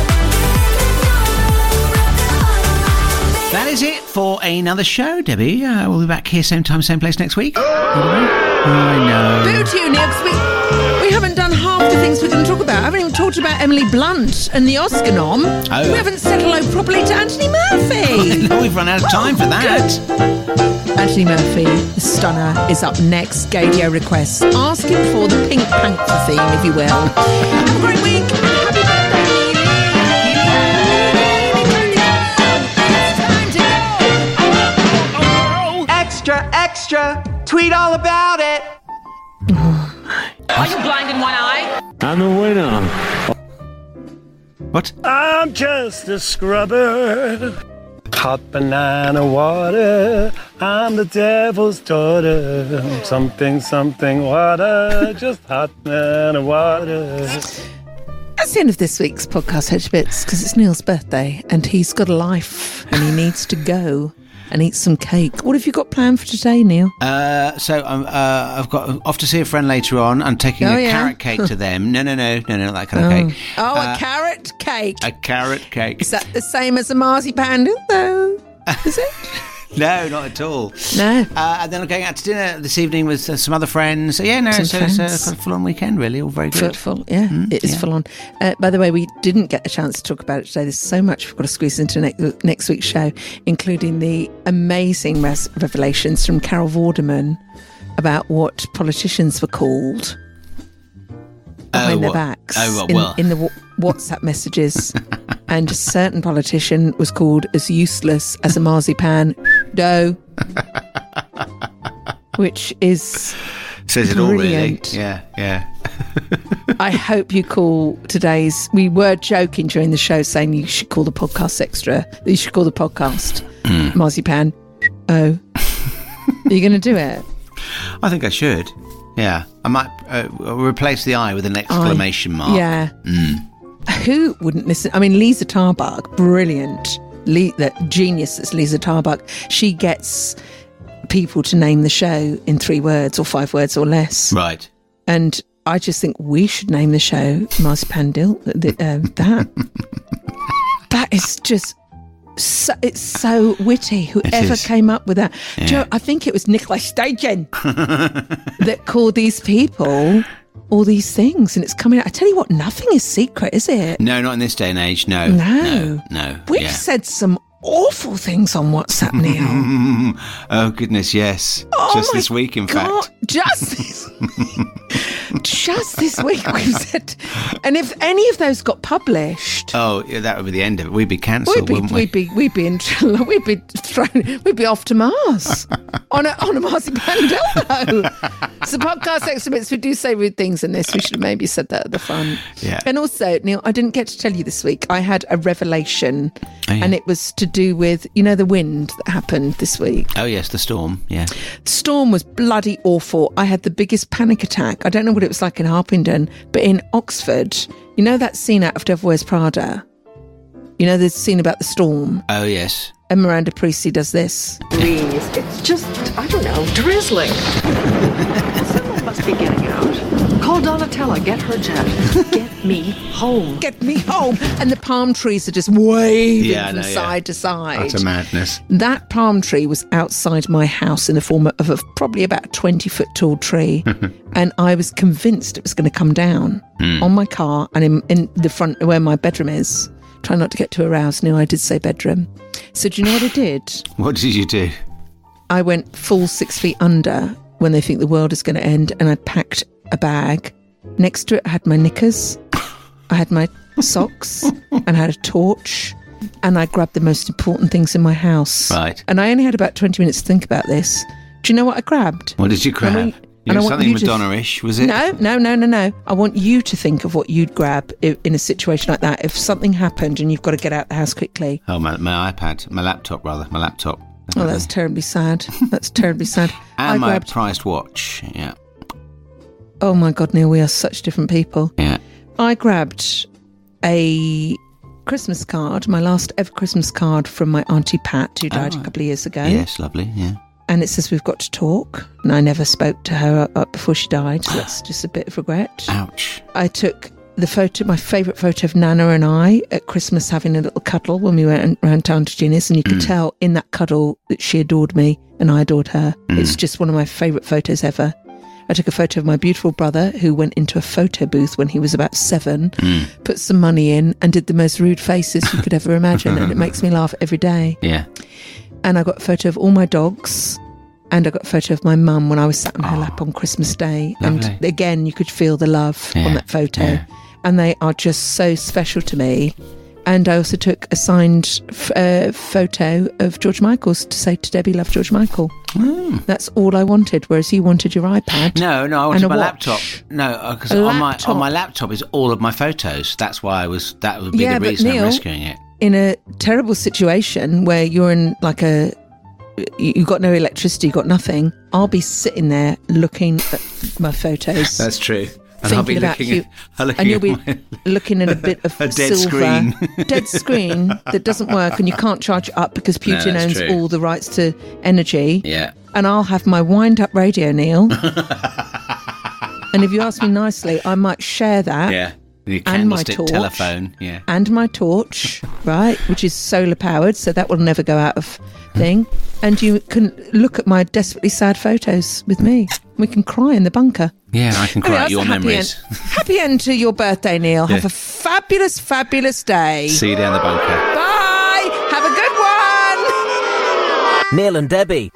That is it for another show, Debbie. Uh, we'll be back here same time, same place next week. I know. Boo to you, Neil, 'cause we, we haven't done half the things we're going to talk about. I haven't even talked about Emily Blunt and the Oscar nom. Oh. We haven't said hello properly to Anthony Murphy. No, we've run out of time for that. Good. Anthony Murphy, the stunner, is up next. Gadio requests. Ask him for the Pink Panther theme, if you will. Have a great week. Happy Extra, extra, tweet all about it. Are you blind in one eye? I'm the winner. What? I'm just a scrubber. Hot banana water. I'm the devil's daughter. Something, something water. Just hot banana water. That's the end of this week's podcast, Hedge Bits, because it's Neil's birthday and he's got a life and he needs to go and eat some cake. What have you got planned for today, Neil? Uh, so um, uh, I've got off to see a friend later on. I'm taking Oh, a yeah. carrot cake to them. No, no, no, no, no, not that kind of Oh, cake. oh Uh, a carrot cake. A carrot cake. Is that the same as a marzipan? No. Is it? No, not at all. No. Uh, and then I'm going out to dinner this evening with uh, some other friends. So, yeah, no, Some so it's friends. a kind of full-on weekend, really. All very good. Full, full, yeah, Mm, it is yeah. full on. Uh, by the way, we didn't get a chance to talk about it today. There's so much we've got to squeeze into next, next week's show, including the amazing res- revelations from Carol Vorderman about what politicians were called behind Oh, their what- backs oh, in, well. in the wa- WhatsApp messages. And a certain politician was called as useless as a marzipan dough, which is Says it all, really. Brilliant. Yeah, yeah. I hope you call today's... We were joking during the show saying you should call the podcast extra. You should call the podcast Mm. Marzipan. Oh. Are you going to do it? I think I should. Yeah. I might uh, replace the I with an exclamation mark. Yeah. Mm. Who wouldn't listen? I mean, Lisa Tarbuck, brilliant. Le- that genius that's Lisa Tarbuck. She gets people to name the show in three words or five words or less. Right. And I just think we should name the show Marzipan Dill. The, um, that. That is just... So, it's so witty. Whoever is. came up with that. Yeah. Do you know, I think it was Nicola Sturgeon that called these people all these things, and it's coming out. I tell you what, nothing is secret, is it? No, not in this day and age. No. No. No. no. We've yeah. said some awful things on WhatsApp, Neil. Oh, goodness, yes. Oh Just my this week, in God, fact. Just this, just this week we've said. And if any of those got published, Oh, yeah, that would be the end of it. We'd be cancelled, we'd be, wouldn't we? we'd be, we'd be in, we'd be thrown, we'd be off to Mars on a on a marzipan dildo. So podcast experts, we do say rude things in this. We should have maybe said that at the front. Yeah. And also, Neil, I didn't get to tell you this week. I had a revelation, Oh, yeah. and it was to do with, you know, the wind that happened this week. Oh, yes, the storm. Yeah. The storm was bloody awful. I had the biggest panic attack. I don't know what it was like in Harpenden, but in Oxford, you know that scene out of Devil Wears Prada? You know the scene about the storm? Oh, yes. And Miranda Priestley does this. Please, it's just, I don't know, drizzling. Someone must be getting out. Call Donatella, get her jet. Get me home. Get me home. And the palm trees are just waving Yeah, I from know, yeah. side to side. That's a madness. That palm tree was outside my house in the form of a, probably about a twenty foot tall tree. And I was convinced it was going to come down Mm. on my car and in, in the front where my bedroom is. Try not to get too aroused. No, I did say bedroom. So do you know what I did? What did you do? I went full six feet under when they think the world is going to end, and I packed a bag. Next to it, I had my knickers, I had my socks, and I had a torch, and I grabbed the most important things in my house. Right. And I only had about twenty minutes to think about this. Do you know what I grabbed? What did you grab? And I- You and know, I want something you to- Madonna-ish, was it? No, no, no, no, no. I want you to think of what you'd grab i- in a situation like that. If something happened and you've got to get out the house quickly. Oh, my, my iPad. My laptop, rather. My laptop. Oh, that's terribly sad. That's terribly sad. And I my grabbed. prized watch. Yeah. Oh my God, Neil, we are such different people. Yeah. I grabbed a Christmas card, my last ever Christmas card from my Auntie Pat, who died Oh. a couple of years ago. Yes, lovely. Yeah. And it says we've got to talk. And I never spoke to her uh, before she died, so that's just a bit of regret. Ouch. I took the photo, my favourite photo of Nana and I at Christmas having a little cuddle when we went around town to Ginny's, and you could Mm. tell in that cuddle that she adored me and I adored her. Mm. It's just one of my favourite photos ever. I took a photo of my beautiful brother who went into a photo booth when he was about seven, Mm. put some money in and did the most rude faces you could ever imagine, and it makes me laugh every day. Yeah. And I got a photo of all my dogs, and I got a photo of my mum when I was sat on her lap on Christmas Day. Lovely. And again, you could feel the love Yeah, on that photo. yeah. And they are just so special to me. And I also took a signed f- uh, photo of George Michael's to say to Debbie, love George Michael. Mm. That's all I wanted, whereas you wanted your iPad. No, no, I and wanted a my watch. laptop. No, because A on my laptop. on my laptop is all of my photos. That's why I was. That would be Yeah, the but reason I'm Neil- rescuing it. In a terrible situation where you're in like a, you- you've got no electricity, you've got nothing, I'll be sitting there looking at my photos. That's true. And I'll be thinking about looking you, at, I'll looking and you'll at be my, looking at a bit of a dead silver, screen. dead screen that doesn't work, and you can't charge it up because No, Putin that's owns true. all the rights to energy. Yeah. And I'll have my wind-up radio, Neil. And if you ask me nicely, I might share that. Yeah. Your And my candlestick torch. telephone. Yeah. And my torch, right, which is solar powered, so that will never go out of thing. And you can look at my desperately sad photos with me. We can cry in the bunker. Yeah, I can Anyway, cry that's your a happy memories. End. Happy end to your birthday, Neil. Have Yeah. a fabulous, fabulous day. See you down the bunker. Bye. Have a good one. Neil and Debbie.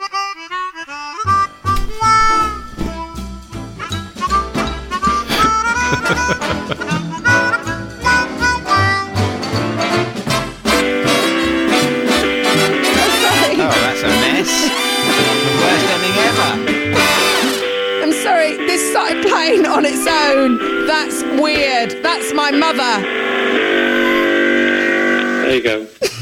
Oh, that's a mess. The worst ending ever. I'm sorry. zone. That's weird. That's my mother. There you go.